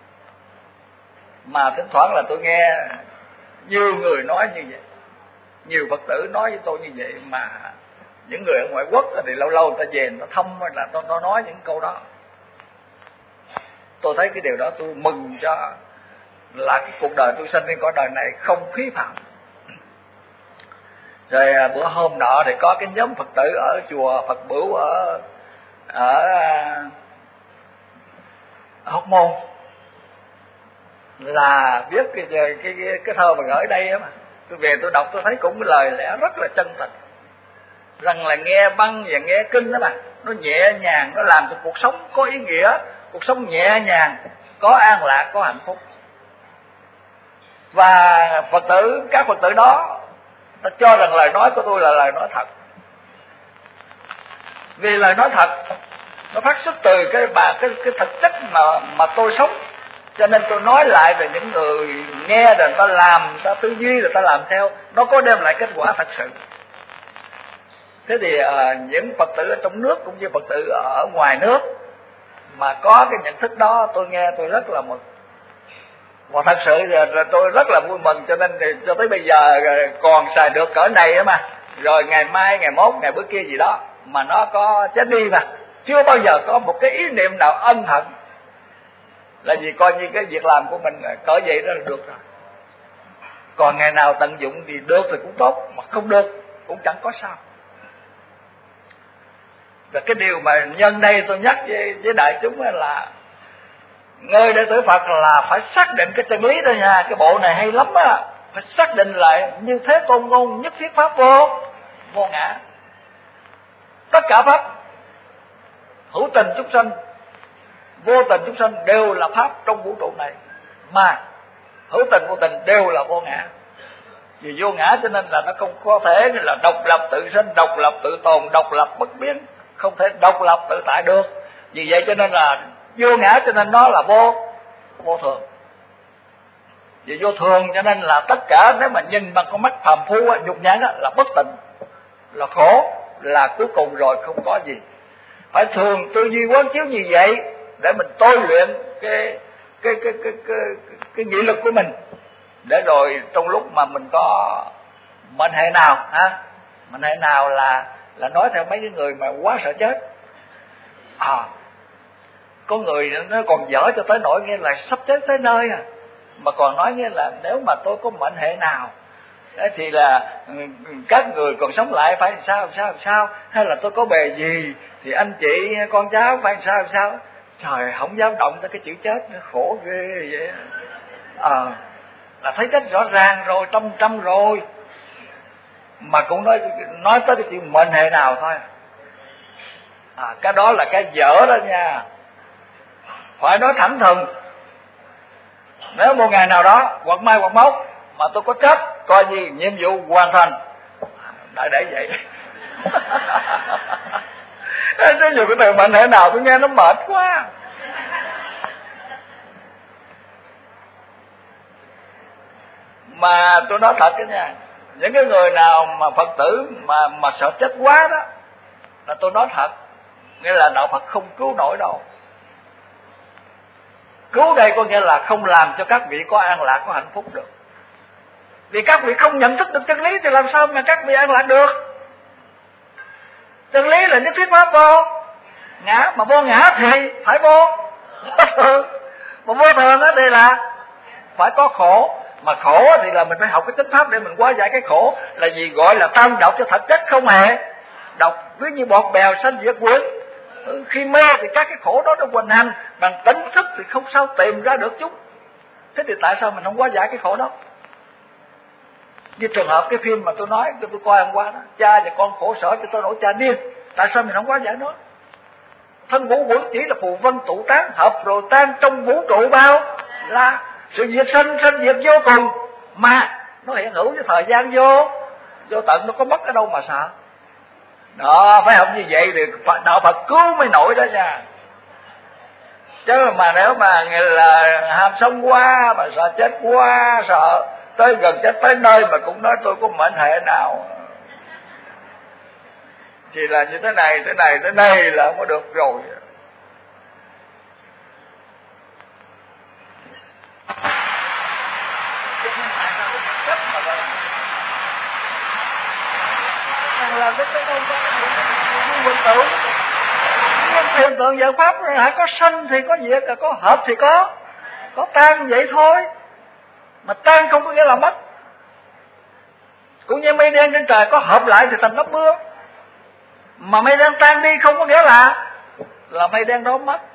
Mà thỉnh thoảng là tôi nghe nhiều người nói như vậy, nhiều Phật tử nói với tôi như vậy, mà những người ở ngoại quốc thì lâu lâu người ta về người ta thăm là tôi nói những câu đó. Tôi thấy cái điều đó tôi mừng cho, là cái cuộc đời tôi sinh lên cõi đời này không phí phạm. Rồi bữa hôm nọ thì có cái nhóm Phật tử ở chùa Phật Bửu ở Hóc Môn là viết cái thơ mà gửi đây á, mà tôi về tôi đọc tôi thấy cũng cái lời lẽ rất là chân tình, rằng là nghe băng và nghe kinh đó mà nó nhẹ nhàng, nó làm cho cuộc sống có ý nghĩa, cuộc sống nhẹ nhàng, có an lạc, có hạnh phúc. Và các Phật tử đó ta cho rằng lời nói của tôi là lời nói thật. Vì lời nói thật nó phát xuất từ cái thực chất mà tôi sống, cho nên tôi nói lại rồi những người nghe rồi người ta làm, người ta tư duy rồi ta làm theo, nó có đem lại kết quả thật sự. Thế thì những Phật tử ở trong nước cũng như Phật tử ở ngoài nước mà có cái nhận thức đó, tôi nghe tôi rất là mừng. Và thật sự là tôi rất là vui mừng, cho nên cho tới bây giờ còn xài được cỡ này đó mà. Rồi ngày mai, ngày mốt, ngày bữa kia gì đó mà nó có chết đi mà. Chưa bao giờ có một cái ý niệm nào ân hận. Là vì coi như cái việc làm của mình cỡ vậy đó là được rồi. Còn ngày nào tận dụng thì được thì cũng tốt, mà không được cũng chẳng có sao. Và cái điều mà nhân đây tôi nhắc với đại chúng là người đệ tử Phật là phải xác định cái chân lý đó nha. Cái bộ này hay lắm á. Phải xác định lại như thế tôn ngôn nhất thiết pháp vô ngã. Tất cả pháp hữu tình chúng sanh, vô tình chúng sanh đều là pháp trong vũ trụ này, mà hữu tình vô tình đều là vô ngã. Vì vô ngã cho nên là nó không có thể là độc lập tự sinh, độc lập tự tồn, độc lập bất biến, không thể độc lập tự tại được. Vì vậy cho nên là vô ngã, cho nên nó là vô thường. Vì vô thường cho nên là tất cả nếu mà nhìn bằng con mắt phàm phu nhục nhãn là bất tịnh, là khổ, là cuối cùng rồi không có gì. Phải thường tư duy quán chiếu như vậy để mình tôi luyện cái nghị lực của mình, để rồi trong lúc mà mình có mệnh hệ nào mệnh hệ nào là nói theo mấy cái người mà quá sợ chết. Có người nó còn dở cho tới nỗi nghe là sắp chết tới nơi mà còn nói nghe là nếu mà tôi có mệnh hệ nào thì là các người còn sống lại phải sao, hay là tôi có bề gì thì anh chị con cháu phải sao. Trời, không dám động tới cái chữ chết, nó khổ ghê vậy. Là thấy chết rõ ràng rồi, trăm rồi mà cũng nói tới cái chuyện mệnh hệ nào thôi. Cái đó là cái dở đó nha. Phải nói thẳng thừng. Nếu một ngày nào đó hoặc mai hoặc mốt mà tôi có chết, coi như nhiệm vụ hoàn thành. Đại để vậy. Nói nhiều cái từ mệnh hệ nào tôi nghe nó mệt quá. Mà tôi nói thật cái nha, những cái người nào mà Phật tử mà sợ chết quá đó, là tôi nói thật, nghĩa là đạo Phật không cứu nổi đâu. Cứu đây có nghĩa là không làm cho các vị có an lạc, có hạnh phúc được. Vì các vị không nhận thức được chân lý thì làm sao mà các vị an lạc được. Chân lý là nhất thiết pháp vô ngã, mà vô ngã thì phải vô thường. Mà vô thường đó thì là phải có khổ. Mà khổ thì là mình phải học cái chánh pháp để mình hóa giải cái khổ. Là gì? Gọi là tam độc cho thật chất không hề độc. Ví như bọt bèo sanh diệt quỷ. Khi mê thì các cái khổ đó nó hoành hành, bằng tỉnh thức thì không sao tìm ra được chúng. Thế thì tại sao mình không hóa giải cái khổ đó? Như trường hợp cái phim mà tôi nói, tôi coi hôm qua đó, cha và con khổ sở cho tôi nổi cha điên. Tại sao mình không hóa giải nó? Thân vũ quẩn chỉ là phù vân tụ tán, hợp rồi tan trong vũ trụ bao là sự diệt sanh diệt vô cùng, mà nó hiện hữu với thời gian vô tận, nó có mất ở đâu mà sợ. Đó, phải học như vậy thì đạo Phật cứu mới nổi đó nha. Chứ mà nếu mà là ham sống quá, mà sợ chết quá, sợ tới gần chết tới nơi mà cũng nói tôi có mệnh hệ nào, thì là như thế này là không có được rồi. Làm cái đâu vân tưởng. Hiện tượng giờ pháp có sanh thì có diệt, có hợp thì có tan vậy thôi. Mà tan không có nghĩa là mất. Cũng như mây đen trên trời có hợp lại thì thành lớp mưa. Mà mây đen tan đi không có nghĩa là mây đen đó mất.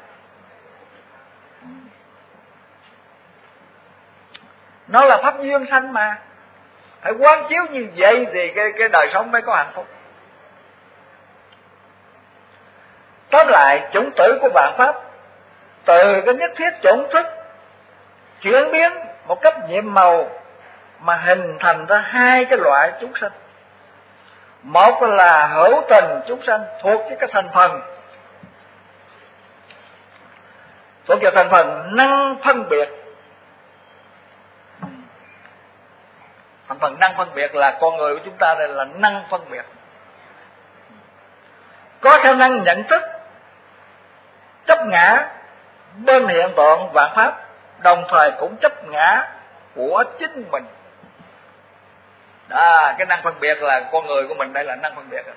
Nó là pháp duyên sanh mà. Phải quán chiếu như vậy thì cái đời sống mới có hạnh phúc. Tóm lại, chủng tử của vạn pháp từ cái nhất thiết chủng thức chuyển biến một cách nhiệm màu mà hình thành ra hai cái loại chúng sanh. Một là hữu tình chúng sanh thuộc với cái thành phần, thuộc vào thành phần năng phân biệt. Thành phần năng phân biệt là con người của chúng ta đây là năng phân biệt, có khả năng nhận thức chấp ngã bên hiện tượng vạn pháp, đồng thời cũng chấp ngã của chính mình. Đó, cái năng phân biệt là con người của mình đây là năng phân biệt rồi.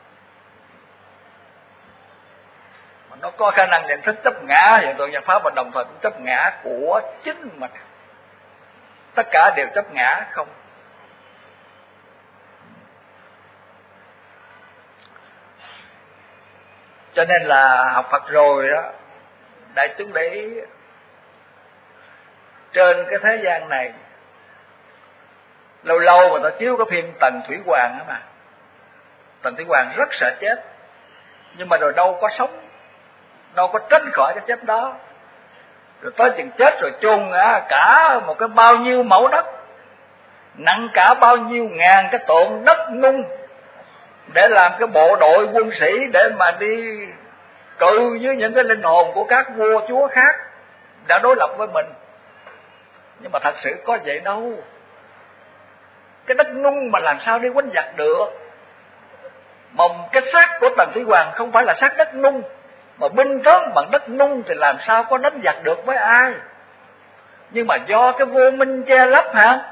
Mà nó có khả năng nhận thức chấp ngã hiện tượng vạn pháp và đồng thời cũng chấp ngã của chính mình. Tất cả đều chấp ngã không. Cho nên là học Phật rồi đó, đại chúng để ý, trên cái thế gian này lâu lâu mà ta chiếu cái phim Tần Thủy Hoàng đó mà. Tần Thủy Hoàng rất sợ chết, nhưng mà rồi đâu có sống, đâu có tránh khỏi cái chết đó. Rồi tới chừng chết rồi chôn cả một cái bao nhiêu mẫu đất, nặng cả bao nhiêu ngàn cái tượng đất nung, để làm cái bộ đội quân sĩ để mà đi cự với những cái linh hồn của các vua chúa khác đã đối lập với mình. Nhưng mà thật sự có vậy đâu. Cái đất nung mà làm sao đi quánh giặc được. Mà cái xác của Tần Thủy Hoàng không phải là xác đất nung, mà binh tướng bằng đất nung thì làm sao có đánh giặc được với ai. Nhưng mà do cái vô minh che lấp hả,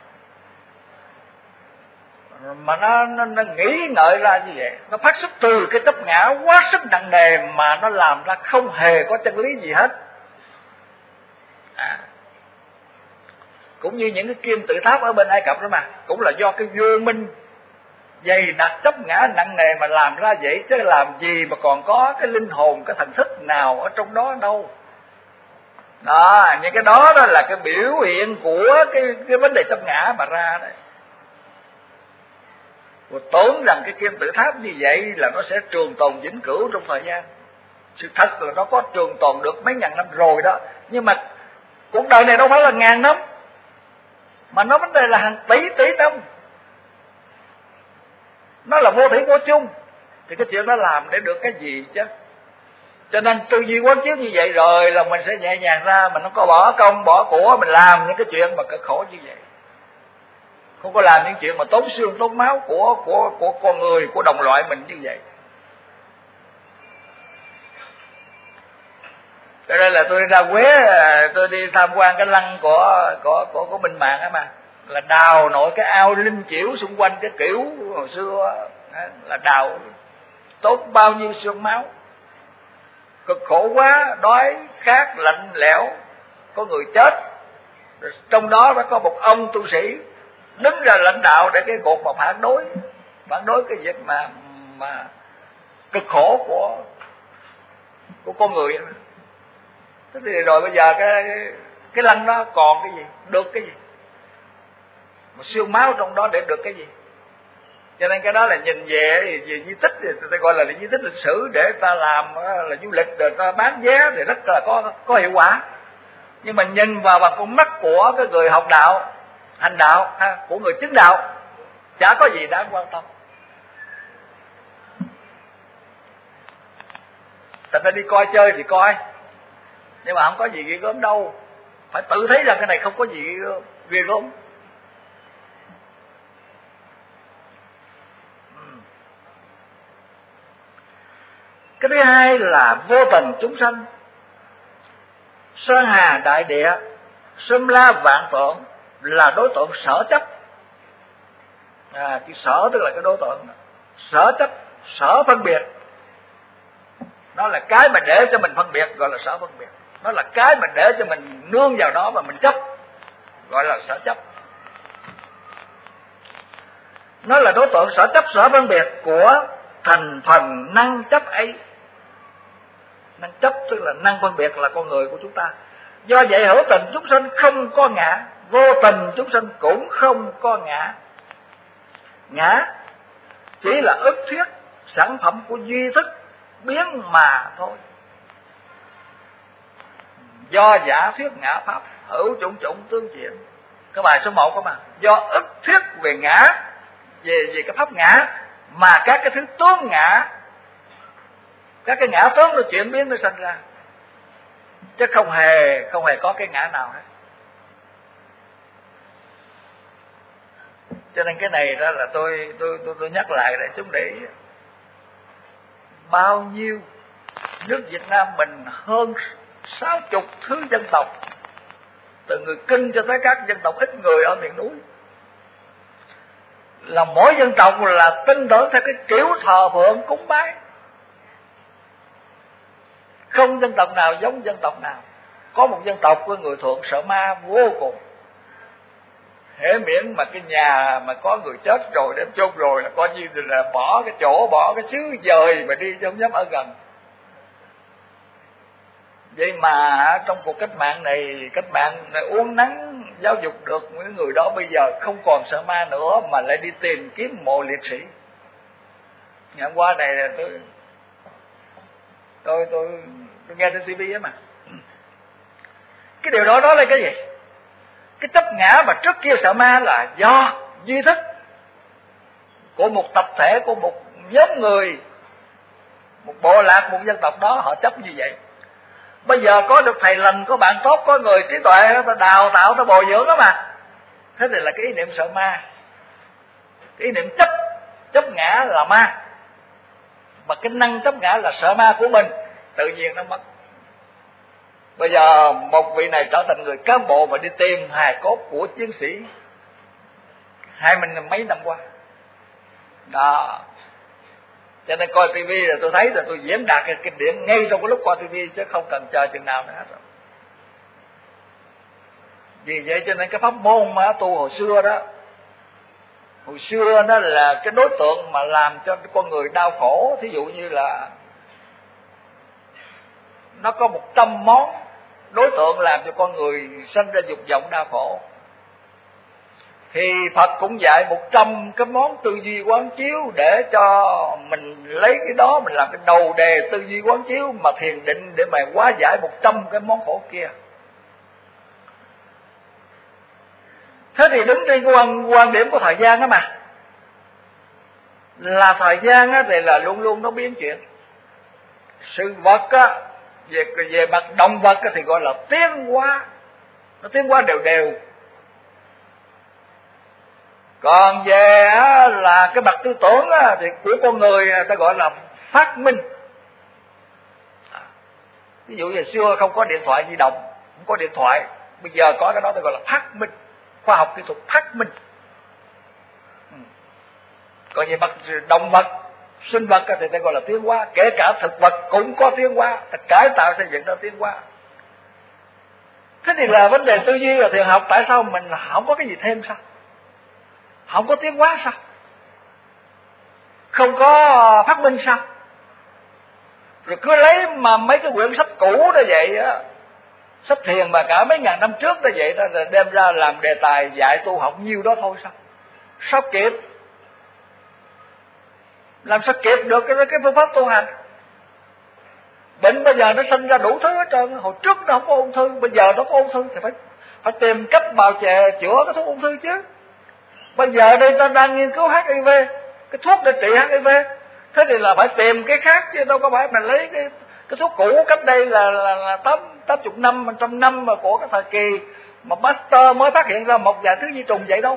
mà nó nghĩ ngợi ra như vậy, nó phát xuất từ cái chấp ngã quá sức nặng nề mà nó làm ra không hề có chân lý gì hết. Cũng như những cái kim tự tháp ở bên Ai Cập đó mà, cũng là do cái vô minh dày đặc chấp ngã nặng nề mà làm ra vậy, chứ làm gì mà còn có cái linh hồn, cái thần thức nào ở trong đó đâu. Đó, những cái đó đó là cái biểu hiện của cái vấn đề chấp ngã mà ra đấy. Và tưởng rằng cái kim tự tháp như vậy là nó sẽ trường tồn vĩnh cửu trong thời gian. Sự thật là nó có trường tồn được mấy ngàn năm rồi đó, nhưng mà cuộc đời này đâu phải là ngàn năm, mà nó vấn đề là hàng tỷ năm. Nó là vô thủy vô chung, thì cái chuyện đó làm để được cái gì chứ. Cho nên tư duy quán chiếu như vậy rồi là mình sẽ nhẹ nhàng ra, mình không có bỏ công bỏ của mình làm những cái chuyện mà cực khổ như vậy, không có làm những chuyện mà tốn xương tốn máu của con người, của đồng loại mình như vậy. Cho nên là tôi ra Huế, tôi đi tham quan cái lăng của Minh Mạng á mà, là đào nội cái ao linh chiểu xung quanh cái kiểu hồi xưa, là đào tốn bao nhiêu xương máu, cực khổ quá, đói khát lạnh lẽo, có người chết. Rồi trong đó có một ông tu sĩ đứng ra lãnh đạo để cái cuộc mà phản đối cái việc mà cực khổ của con người. Thế thì rồi bây giờ cái lăng đó còn cái gì, được cái gì, một xương máu trong đó để được cái gì. Cho nên cái đó là nhìn về di tích thì ta gọi là di tích lịch sử, để ta làm là du lịch, rồi ta bán vé thì rất là có hiệu quả. Nhưng mà nhìn vào bằng con mắt của cái người học đạo, hành đạo, của người chứng đạo, chả có gì đáng quan tâm. Ta đi coi chơi thì coi, nhưng mà không có gì ghê gớm đâu. Phải tự thấy rằng cái này không có gì ghê gớm. Cái thứ hai là vô tình chúng sanh, sơn hà đại địa, xâm la vạn tượng là đối tượng sở chấp. Cái sở tức là cái đối tượng sở chấp, sở phân biệt. Nó là cái mà để cho mình phân biệt gọi là sở phân biệt. Nó là cái mà để cho mình nương vào đó mà mình chấp gọi là sở chấp. Nó là đối tượng sở chấp, sở phân biệt của thành phần năng chấp ấy. Năng chấp tức là năng phân biệt là con người của chúng ta. Do vậy hữu tình chúng sanh không có ngã, vô tình chúng sanh cũng không có ngã. Ngã chỉ là ức thuyết, sản phẩm của duy thức biến mà thôi. Do giả thuyết ngã pháp, hữu chủng chủng tương chuyển. cái bài số 1 đó mà, do ức thiết về ngã, về cái pháp ngã mà các cái thứ tướng ngã, các cái ngã tướng nó chuyển biến nó sinh ra, chứ không hề có cái ngã nào hết. Cho nên cái này đó là tôi nhắc lại để chúng để ý. Bao nhiêu nước Việt Nam mình hơn 60 thứ dân tộc, từ người Kinh cho tới các dân tộc ít người ở miền núi, là mỗi dân tộc là tin tưởng theo cái kiểu thờ phượng cúng bái, không dân tộc nào giống dân tộc nào. Có một dân tộc của người Thượng sợ ma vô cùng, hễ miễn mà cái nhà mà có người chết rồi đem chôn rồi là coi như là bỏ cái chỗ, bỏ cái xứ dời mà đi, không dám ở gần. Vậy mà trong cuộc cách mạng này uốn nắn giáo dục được những người đó, bây giờ không còn sợ ma nữa mà lại đi tìm kiếm mộ liệt sĩ. Ngày hôm qua này là tôi nghe trên TV á mà. Cái điều đó là cái gì? Cái chấp ngã mà trước kia sợ ma là do duy thức của một tập thể, của một nhóm người, một bộ lạc, một dân tộc đó, họ chấp như vậy. Bây giờ có được thầy lành, có bạn tốt, có người trí tuệ, ta đào tạo, ta bồi dưỡng đó mà. Thế thì là cái ý niệm sợ ma, cái ý niệm chấp ngã là ma, mà cái năng chấp ngã là sợ ma của mình tự nhiên nó mất. Bây giờ một vị này trở thành người cán bộ và đi tìm hài cốt của chiến sĩ 20 mấy năm qua đó. Cho nên coi TV là tôi thấy là tôi diễn đạt cái kinh điển ngay trong cái lúc coi TV, chứ không cần chờ chừng nào nữa hết rồi. Vì vậy cho nên cái pháp môn mà tu hồi xưa đó là cái đối tượng mà làm cho con người đau khổ. Thí dụ như là nó có 100 món đối tượng làm cho con người sinh ra dục vọng đau khổ, thì Phật cũng dạy 100 cái món tư duy quán chiếu để cho mình lấy cái đó mình làm cái đầu đề tư duy quán chiếu mà thiền định để mà hóa giải 100 cái món khổ kia. Thế thì đứng trên cái quan điểm của thời gian đó mà, là thời gian á thì là luôn luôn nó biến chuyển. Sự vật á, về mặt động vật á thì gọi là tiến hóa, nó tiến hóa đều. Còn về là cái mặt tư tưởng á, thì của con người ta gọi là phát minh. Ví dụ như xưa không có điện thoại di động, không có điện thoại, bây giờ có cái đó ta gọi là phát minh, khoa học kỹ thuật phát minh. Còn về mặt động vật, sinh vật thì ta gọi là tiến hóa, kể cả thực vật cũng có tiến hóa, ta cải tạo xây dựng ra tiến hóa. Thế thì là vấn đề tư duy và thiền học, tại sao mình không có cái gì thêm sao? Không có tiến hóa sao? Không có phát minh sao? Rồi cứ lấy mà mấy cái quyển sách cũ đó vậy á, sách thiền mà cả mấy ngàn năm trước đó vậy đó, rồi đem ra làm đề tài dạy tu học nhiêu đó thôi sao? Sao kịp? Làm sao kịp được cái phương pháp tu hành? Bệnh bây giờ nó sinh ra đủ thứ hết trơn. Hồi trước nó không có ung thư, bây giờ nó có ung thư thì phải tìm cách bào chữa cái thuốc ung thư chứ. Bây giờ đây ta đang nghiên cứu HIV, cái thuốc để trị HIV, thế thì là phải tìm cái khác chứ đâu có phải mình lấy cái thuốc cũ cách đây là 80 năm, 100 năm mà của cái thời kỳ mà Pasteur mới phát hiện ra một vài thứ vi trùng vậy đâu.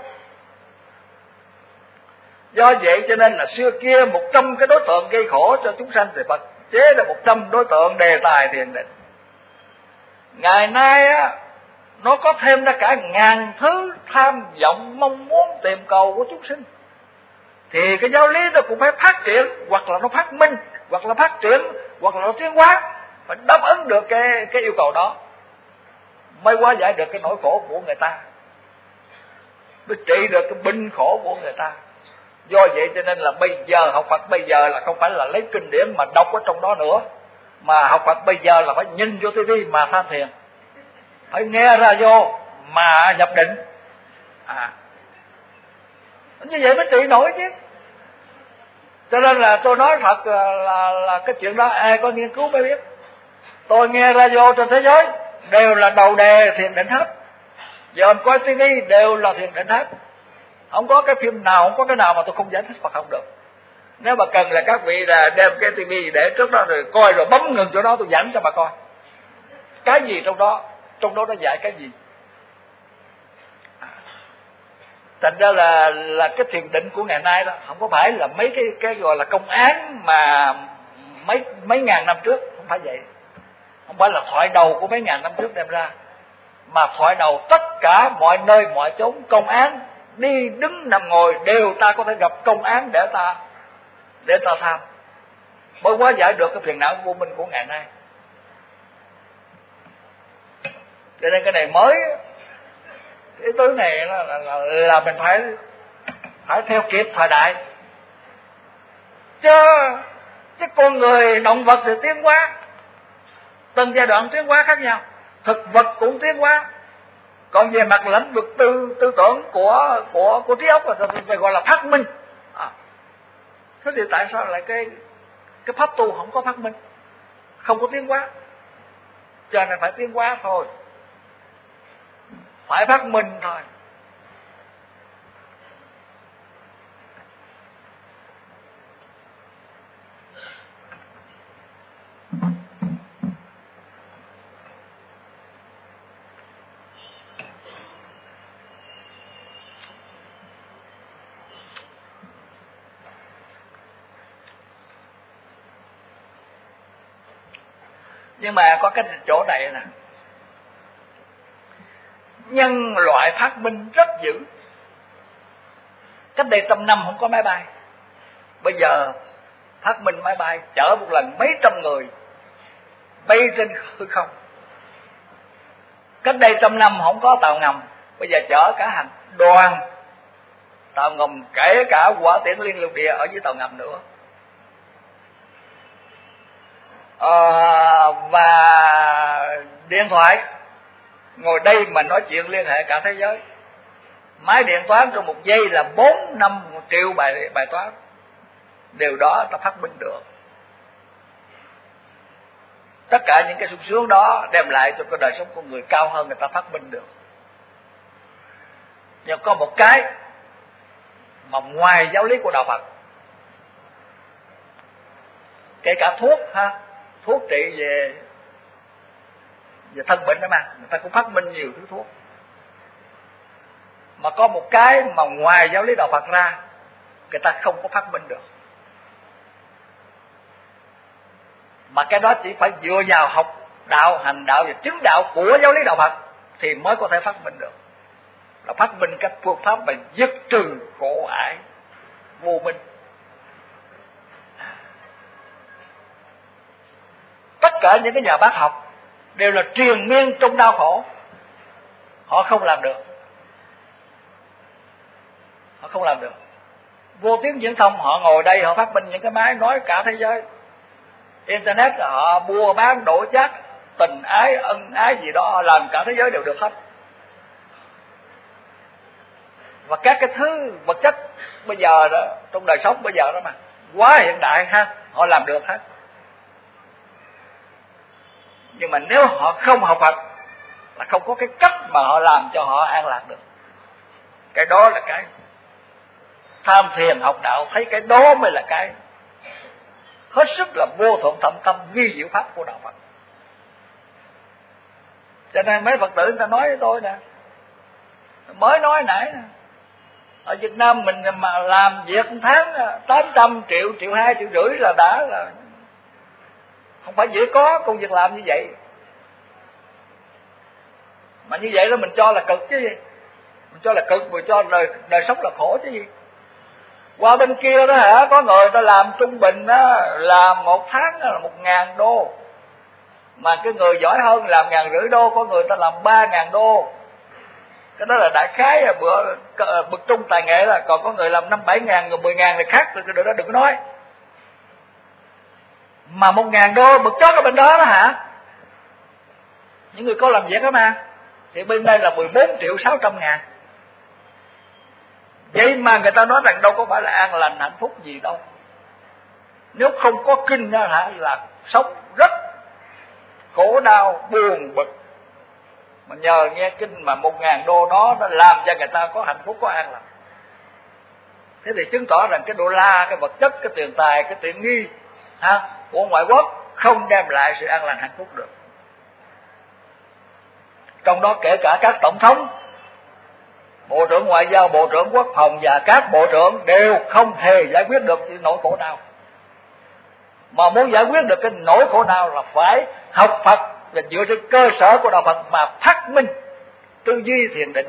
Do vậy cho nên là xưa kia 100 cái đối tượng gây khổ cho chúng sanh thì Phật chế ra 100 đối tượng đề tài thiền định. Ngày nay á, nó có thêm ra cả ngàn thứ tham vọng mong muốn tìm cầu của chúng sinh, thì cái giáo lý nó cũng phải phát triển, hoặc là nó phát minh, hoặc là phát triển, hoặc là nó tiến hóa, phải đáp ứng được cái yêu cầu đó mới hóa giải được cái nỗi khổ của người ta, mới trị được cái bệnh khổ của người ta. Do vậy cho nên là bây giờ học Phật bây giờ là không phải là lấy kinh điển mà đọc ở trong đó nữa, mà học Phật bây giờ là phải nhìn vô TV mà tham thiền, phải nghe radio mà nhập định. Như vậy mới trị nổi chứ. Cho nên là tôi nói thật là cái chuyện đó ai có nghiên cứu mới biết. Tôi nghe radio trên thế giới đều là đầu đề thiền định hết. Giờ anh coi tivi đều là thiền định hết. Không có cái phim nào, không có cái nào mà tôi không giải thích Phật học được. Nếu mà cần là các vị là đem cái tivi để trước đó rồi coi, rồi bấm ngừng chỗ đó tôi dẫn cho bà coi. Cái gì trong đó nó dạy cái gì. Thành ra là cái thiền định của ngày nay đó không có phải là mấy cái gọi là công án mà mấy ngàn năm trước, không phải vậy. Không phải là thoại đầu của mấy ngàn năm trước đem ra, mà thoại đầu tất cả mọi nơi mọi chốn công án, đi đứng nằm ngồi đều ta có thể gặp công án để ta tham, mới hóa giải được cái phiền não vô minh của ngày nay. Cho nên cái này mới, cái thứ này là mình phải theo kịp thời đại. Chứ con người động vật thì tiến hóa, từng giai đoạn tiến hóa khác nhau, thực vật cũng tiến hóa. Còn về mặt lĩnh vực tư tưởng của trí óc thì gọi là phát minh. Thế thì tại sao lại cái pháp tu không có phát minh, không có tiến hóa? Cho nên phải tiến hóa thôi, phải phát minh thôi. Nhưng mà có cái chỗ này nè, nhân loại phát minh rất dữ. Cách đây 100 năm không có máy bay, bây giờ phát minh máy bay chở một lần mấy trăm người bay trên hư không. Cách đây 100 năm không có tàu ngầm, bây giờ chở cả hàng đoàn tàu ngầm, kể cả hỏa tiễn liên lục địa ở dưới tàu ngầm nữa. Và điện thoại ngồi đây mà nói chuyện liên hệ cả thế giới. Máy điện toán trong một giây là 4-5 triệu bài toán. Điều đó ta phát minh được. Tất cả những cái sung sướng đó đem lại cho cái đời sống của người cao hơn, người ta phát minh được. Nhưng có một cái mà ngoài giáo lý của đạo Phật, kể cả thuốc ha, thuốc trị về thân bệnh đó mà, người ta cũng phát minh nhiều thứ thuốc. Mà có một cái mà ngoài giáo lý đạo Phật ra, người ta không có phát minh được. Mà cái đó chỉ phải dựa vào học đạo, hành đạo và chứng đạo của giáo lý đạo Phật thì mới có thể phát minh được. Là phát minh các phương pháp mà dứt trừ khổ ải vô minh. Tất cả những cái nhà bác học đều là triền miên trong đau khổ, họ không làm được. Họ không làm được. Vô tuyến viễn thông họ ngồi đây, họ phát minh những cái máy nói cả thế giới. Internet là họ mua bán đổi chác, tình ái, ân ái gì đó, làm cả thế giới đều được hết. Và các cái thứ vật chất bây giờ đó, trong đời sống bây giờ đó mà quá hiện đại ha, họ làm được hết. Nhưng mà nếu họ không học Phật là không có cái cách mà họ làm cho họ an lạc được. Cái đó là cái tham thiền học đạo, thấy cái đó mới là cái hết sức là vô thượng thậm tâm vi diệu pháp của đạo Phật. Cho nên mấy Phật tử người ta nói với tôi nè, mới nói nãy nè, ở Việt Nam mình mà làm việc một tháng 800 triệu, 1,2 triệu, 1,5 triệu là đã là không phải dễ có công việc làm như vậy. Mà như vậy đó mình cho là cực chứ gì. Mình cho là cực, rồi cho đời sống là khổ chứ gì. Qua bên kia đó hả, có người ta làm trung bình đó, làm một tháng là 1.000 đô. Mà cái người giỏi hơn làm 1.500 đô, có người ta làm 3.000 đô. Cái đó là đại khái là bậc trung tài nghệ, là còn có người làm 5-7 ngàn, người 10 ngàn là khác, rồi cái đó đừng có nói. Mà 1.000 đô bậc chót ở bên đó đó hả, những người có làm việc đó mà, thì bên đây là 14 triệu 600 ngàn. Vậy mà người ta nói rằng đâu có phải là an lành hạnh phúc gì đâu. Nếu không có kinh đó hả, là sống rất khổ đau buồn bực. Mà nhờ nghe kinh mà 1.000 đô đó nó làm cho người ta có hạnh phúc, có an lạc. Thế thì chứng tỏ rằng cái đô la, cái vật chất, cái tiền tài, cái tiện nghi của ngoại quốc không đem lại sự an lành hạnh phúc được. Trong đó kể cả các tổng thống, bộ trưởng ngoại giao, bộ trưởng quốc phòng và các bộ trưởng đều không hề giải quyết được cái nỗi khổ nào. Mà muốn giải quyết được cái nỗi khổ nào là phải học Phật, và dựa trên cơ sở của đạo Phật mà phát minh tư duy thiền định.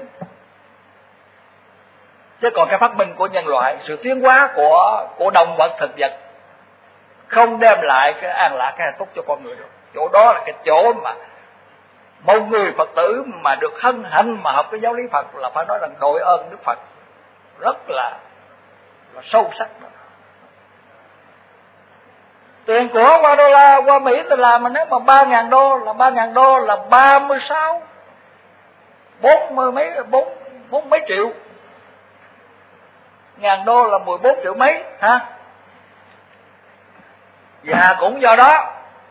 Chứ còn cái phát minh của nhân loại, sự tiến hóa của động vật thực vật không đem lại cái an lạc, cái hạnh phúc cho con người được. Chỗ đó là cái chỗ mà một người Phật tử mà được hân hạnh mà học cái giáo lý Phật là phải nói rằng đội ơn Đức Phật rất là sâu sắc đó. Tiền của qua đô la, qua Mỹ thì làm, mà nếu mà 3.000 đô là 3.000 đô là 36 bốn mấy triệu. Ngàn đô là 14 triệu mấy ha. Và cũng do đó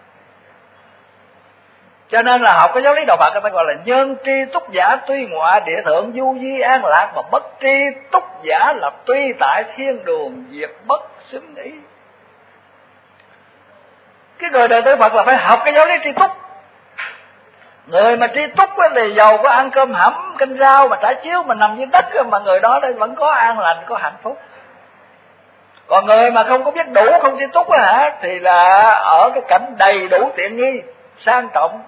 cho nên là học cái giáo lý đạo Phật người ta gọi là nhân tri túc giả tuy ngọa địa thượng du di an lạc, mà bất tri túc giả là tuy tại thiên đường diệt bất xứng ý. Cái người đời tư Phật là phải học cái giáo lý tri túc. Người mà tri túc thì giàu có ăn cơm hẩm canh rau mà trải chiếu mà nằm dưới đất, mà người đó đây vẫn có an lành, có hạnh phúc. Còn người mà không có biết đủ, không tri túc thì là ở cái cảnh đầy đủ tiện nghi, sang trọng,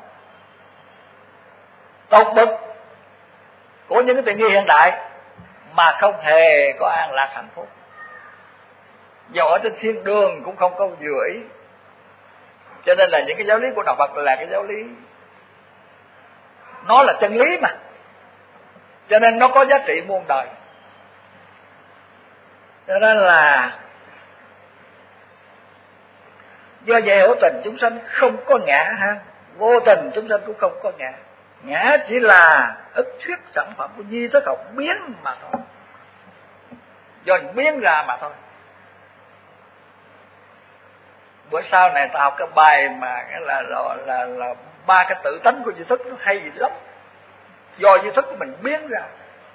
tột bực của những cái tiện nghi hiện đại mà không hề có an lạc hạnh phúc. Dù ở trên thiên đường cũng không có vừa ý. Cho nên là những cái giáo lý của đạo Phật là cái giáo lý, nó là chân lý mà, cho nên nó có giá trị muôn đời. Cho nên là do vậy hữu tình chúng sanh không có ngã ha, vô tình chúng sanh cũng không có ngã. Ngã chỉ là ức thuyết sản phẩm của duy thức học biến mà thôi, do biến ra mà thôi. Bữa sau này ta học cái bài mà là ba cái tự tánh của duy thức, nó hay gì lắm, do duy thức của mình biến ra.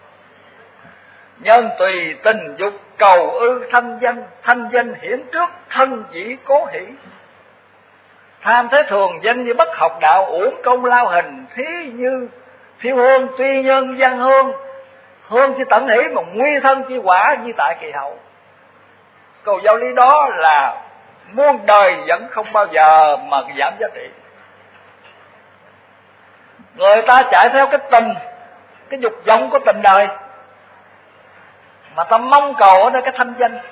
Nhân tùy tình dục cầu ư thanh danh hiển trước thân dĩ cố hỷ. Tham thế thường danh như bất học đạo, uổng công lao hình thí như phiêu hương. Tuy nhân văn hương chi tận hỷ, mà nguy thân chi quả như tại kỳ hậu. Câu giáo lý đó là muôn đời vẫn không bao giờ mà giảm giá trị. Người ta chạy theo cái tình, cái dục vọng của tình đời, mà ta mong cầu ở đây cái thanh danh.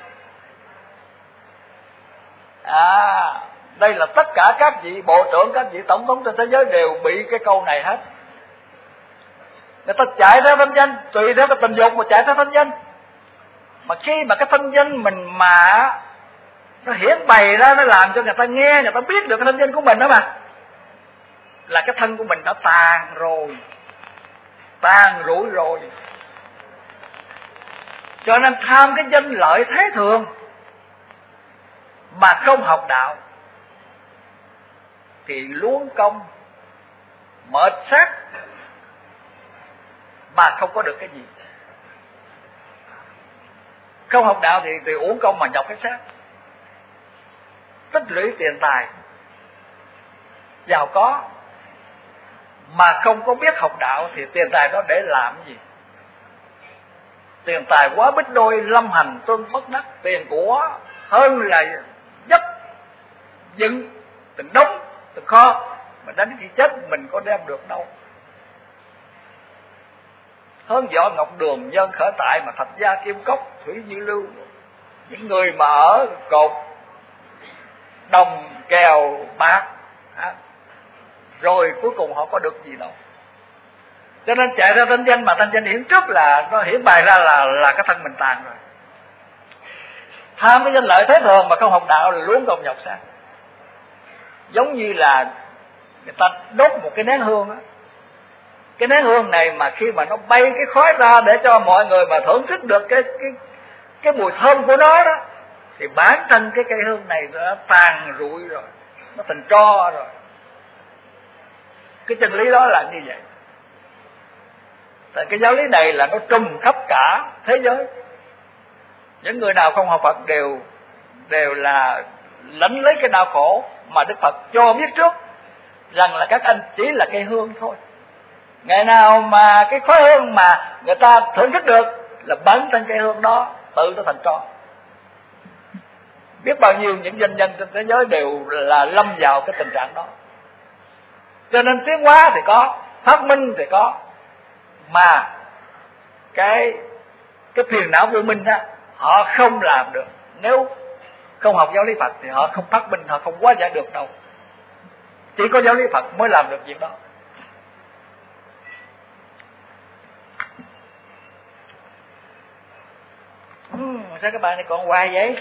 Đây là tất cả các vị bộ trưởng, các vị tổng thống trên thế giới đều bị cái câu này hết. Người ta chạy theo thanh danh, tùy theo cái tình dục mà chạy theo thanh danh. Mà khi mà cái thanh danh mình mà nó hiển bày ra, nó làm cho người ta nghe, người ta biết được cái thanh danh của mình đó mà, là cái thân của mình đã tàn rồi, tàn rủi rồi. Cho nên tham cái danh lợi thế thường mà không học đạo thì luống công, mệt xác mà không có được cái gì. Không học đạo thì uổng công mà nhọc cái xác, tích lũy tiền tài giàu có, mà không có biết học đạo thì tiền tài đó để làm gì? Tiền tài quá bích đôi, lâm hành tương bất đắc. Tiền của hơn là dốc dựng từng đống từng kho, mà đến khi chết mình có đem được đâu. Hơn võ ngọc đường nhân khởi tại, mà thạch gia kim cốc thủy như lưu. Những người mà ở cột đồng kèo bạc rồi cuối cùng họ có được gì đâu. Cho nên chạy theo thanh danh, mà thanh danh hiển trước là nó hiển bày ra là cái thân mình tàn rồi. Tham cái danh lợi thế thường mà không học đạo là luống công nhọc xác. Giống như là người ta đốt một cái nén hương á, cái nén hương này mà khi mà nó bay cái khói ra để cho mọi người mà thưởng thức được cái mùi thơm của nó đó, thì bản thân cái cây hương này nó tàn rụi rồi, nó thành tro rồi. Cái chân lý đó là như vậy. Tại cái giáo lý này là nó trùm khắp cả thế giới. Những người nào không học Phật đều là lãnh lấy cái đau khổ mà Đức Phật cho biết trước rằng là các anh chỉ là cây hương thôi. Ngày nào mà cái khói hương mà người ta thưởng thức được là bản thân cây hương đó tự nó thành tro. Biết bao nhiêu những doanh nhân trên thế giới đều là lâm vào cái tình trạng đó. Cho nên tiến hóa thì có, phát minh thì có, mà cái phiền não vô minh á, họ không làm được. Nếu không học giáo lý Phật thì họ không phát minh, họ không hóa giải được đâu. Chỉ có giáo lý Phật mới làm được việc đó. Sao các bạn này còn hoài vậy?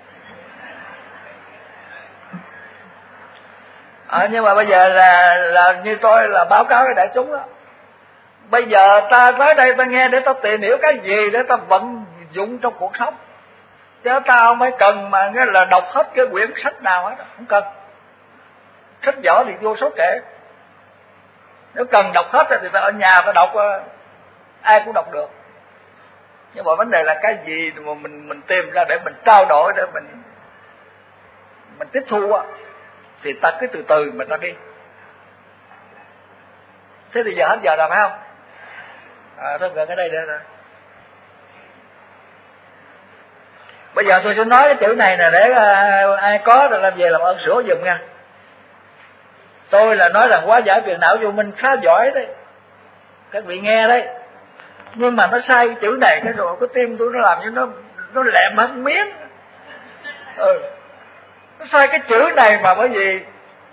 Nhưng mà bây giờ là như tôi là báo cáo với đại chúng đó. Bây giờ ta tới đây ta nghe để ta tìm hiểu cái gì để ta vận dụng trong cuộc sống. Chứ ta không phải cần mà nghe là đọc hết cái quyển sách nào hết, không cần. Sách vở thì vô số kể. Nếu cần đọc hết thì ta ở nhà ta đọc, ai cũng đọc được. Nhưng mà vấn đề là cái gì mà mình tìm ra để mình trao đổi, để mình tiếp thu á, thì ta cứ từ từ mình ta đi. Thế thì giờ hết giờ rồi phải không? Thôi gần cái đây để rồi. Bây giờ tôi sẽ nói cái chữ này nè, để ai có rồi làm về làm ơn sửa giùm nha. Tôi là nói rằng hóa giải phiền não vô minh khá giỏi đấy, các vị nghe đấy. Nhưng mà nó sai cái chữ này, cái rồi cái tim tôi nó làm như nó lẹm hết miếng. Nó sai cái chữ này mà, bởi vì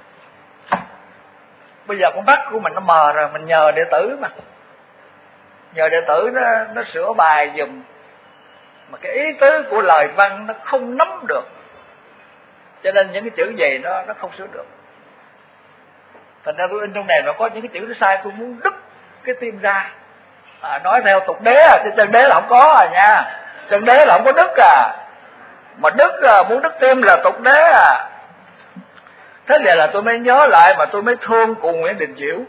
bây giờ con mắt của mình nó mờ rồi, mình nhờ đệ tử mà, nhờ đệ tử nó sửa bài giùm, mà cái ý tứ của lời văn nó không nắm được, cho nên những cái chữ gì nó không sửa được. Thành ra tôi in trong này nó có những cái chữ nó sai, tôi muốn đứt cái tim ra. Nói theo tục đế chứ chân đế là không có nha, chân đế là không có đứt mà đứt muốn đứt tim là tục đế Thế vậy là tôi mới nhớ lại mà tôi mới thương cụ Nguyễn Đình Chiểu.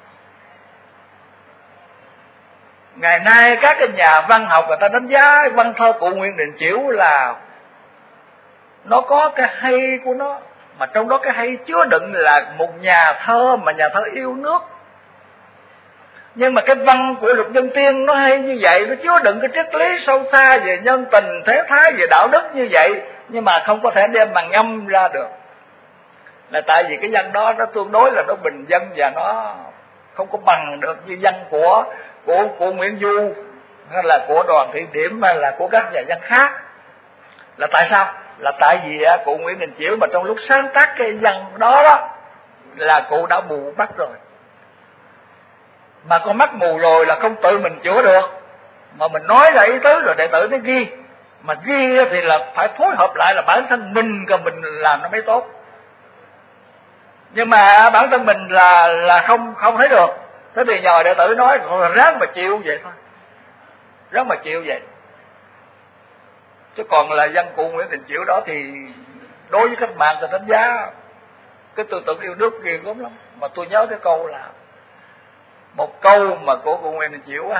Ngày nay các cái nhà văn học người ta đánh giá văn thơ cụ Nguyễn Đình Chiểu là nó có cái hay của nó, mà trong đó cái hay chứa đựng là một nhà thơ mà nhà thơ yêu nước. Nhưng mà cái văn của Lục Dân Tiên nó hay như vậy, nó chứa đựng cái triết lý sâu xa về nhân tình, thế thái, về đạo đức như vậy, nhưng mà không có thể đem mà ngâm ra được. Là tại vì cái văn đó nó tương đối là nó bình dân và nó không có bằng được như văn của Nguyễn Du hay là của Đoàn Thị Điểm hay là của các nhà văn khác. Là tại sao? Là tại vì cụ Nguyễn Đình Chiểu mà trong lúc sáng tác cái văn đó là cụ đã mù mắt rồi. Mà con mắt mù rồi là không tự mình chữa được, mà mình nói ra ý tứ rồi đệ tử nó ghi, mà ghi thì là phải phối hợp lại, là bản thân mình cần mình làm nó mới tốt. Nhưng mà bản thân mình là không thấy được. Thế thì nhờ đệ tử nói rồi ráng mà chịu vậy thôi, ráng mà chịu vậy. Chứ còn là văn cụ Nguyễn Đình Chiểu đó thì đối với các bạn ta đánh giá cái tư tưởng yêu nước ghê gớm lắm. Mà tôi nhớ cái câu là một câu mà của cụ Nguyễn Đình Chiểu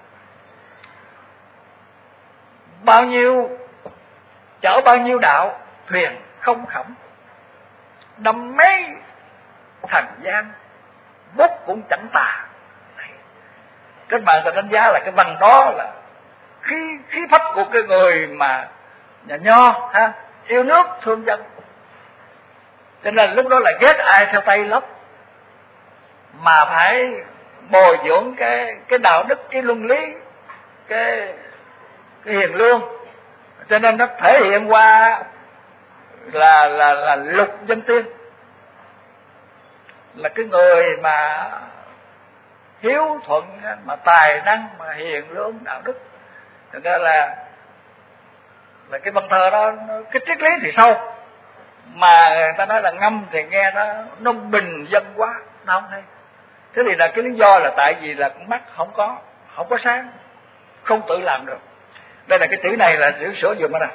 bao nhiêu chở bao nhiêu đạo thuyền không khẩm, đâm mấy thành gian bút cũng chẳng tà. Các bạn ta đánh giá là cái văn đó là khí phách của cái người mà nhà nho yêu nước thương dân. Cho nên lúc đó là ghét ai theo tay lắm, mà phải bồi dưỡng cái đạo đức, cái luân lý, cái hiền lương. Cho nên nó thể hiện qua là Lục Dân Tiên là cái người mà hiếu thuận, mà tài năng, mà hiền lương, đạo đức. Thật ra là cái văn thơ đó cái triết lý thì sâu, mà người ta nói là ngâm thì nghe nó bình dân quá, nó không hay. Thế thì là cái lý do là tại vì là con mắt không có sáng, không tự làm được. Đây là cái chữ này là chữ sửa dùm nè.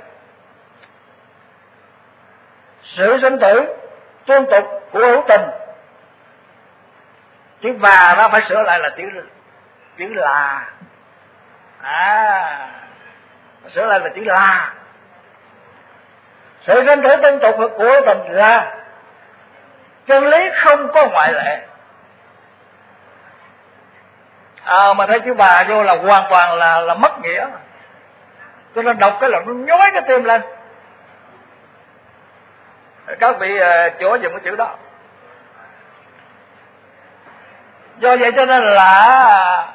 Sự sinh tử tương tục của hữu tình, chữ và nó phải sửa lại là chữ chữ là. Sửa lại là chữ là. Sự sanh tử tương tục của mình là chân lý, không có ngoại lệ. Mà thấy chữ bà vô là hoàn toàn là mất nghĩa. Cho nên đọc cái là nó nhói cái tim lên. Các vị chữa dùng cái chữ đó. Do vậy cho nên là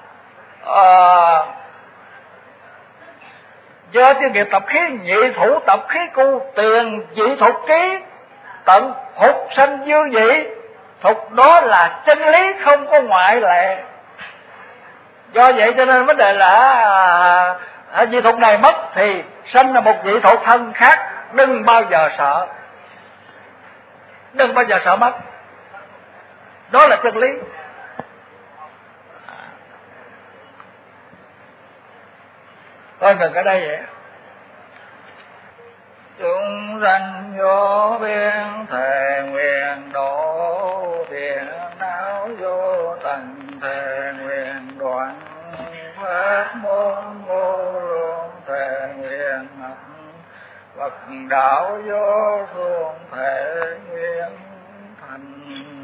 do chư nghiệp tập khí, nhị thủ tập khí cu, tiền dị thục ký, tận hụt sanh dư vị. Thục đó là chân lý, không có ngoại lệ. Do vậy cho nên vấn đề là dị thục này mất thì sanh là một dị thục thân khác. Đừng bao giờ sợ, đừng bao giờ sợ mất. Đó là chân lý. Thôi ngừng ở đây vậy. Chúng sanh vô biên thề nguyện độ, phiền não vô tận thề nguyện đoạn, pháp môn vô lượng thề nguyện học, Phật đạo vô thường thể nguyện thành.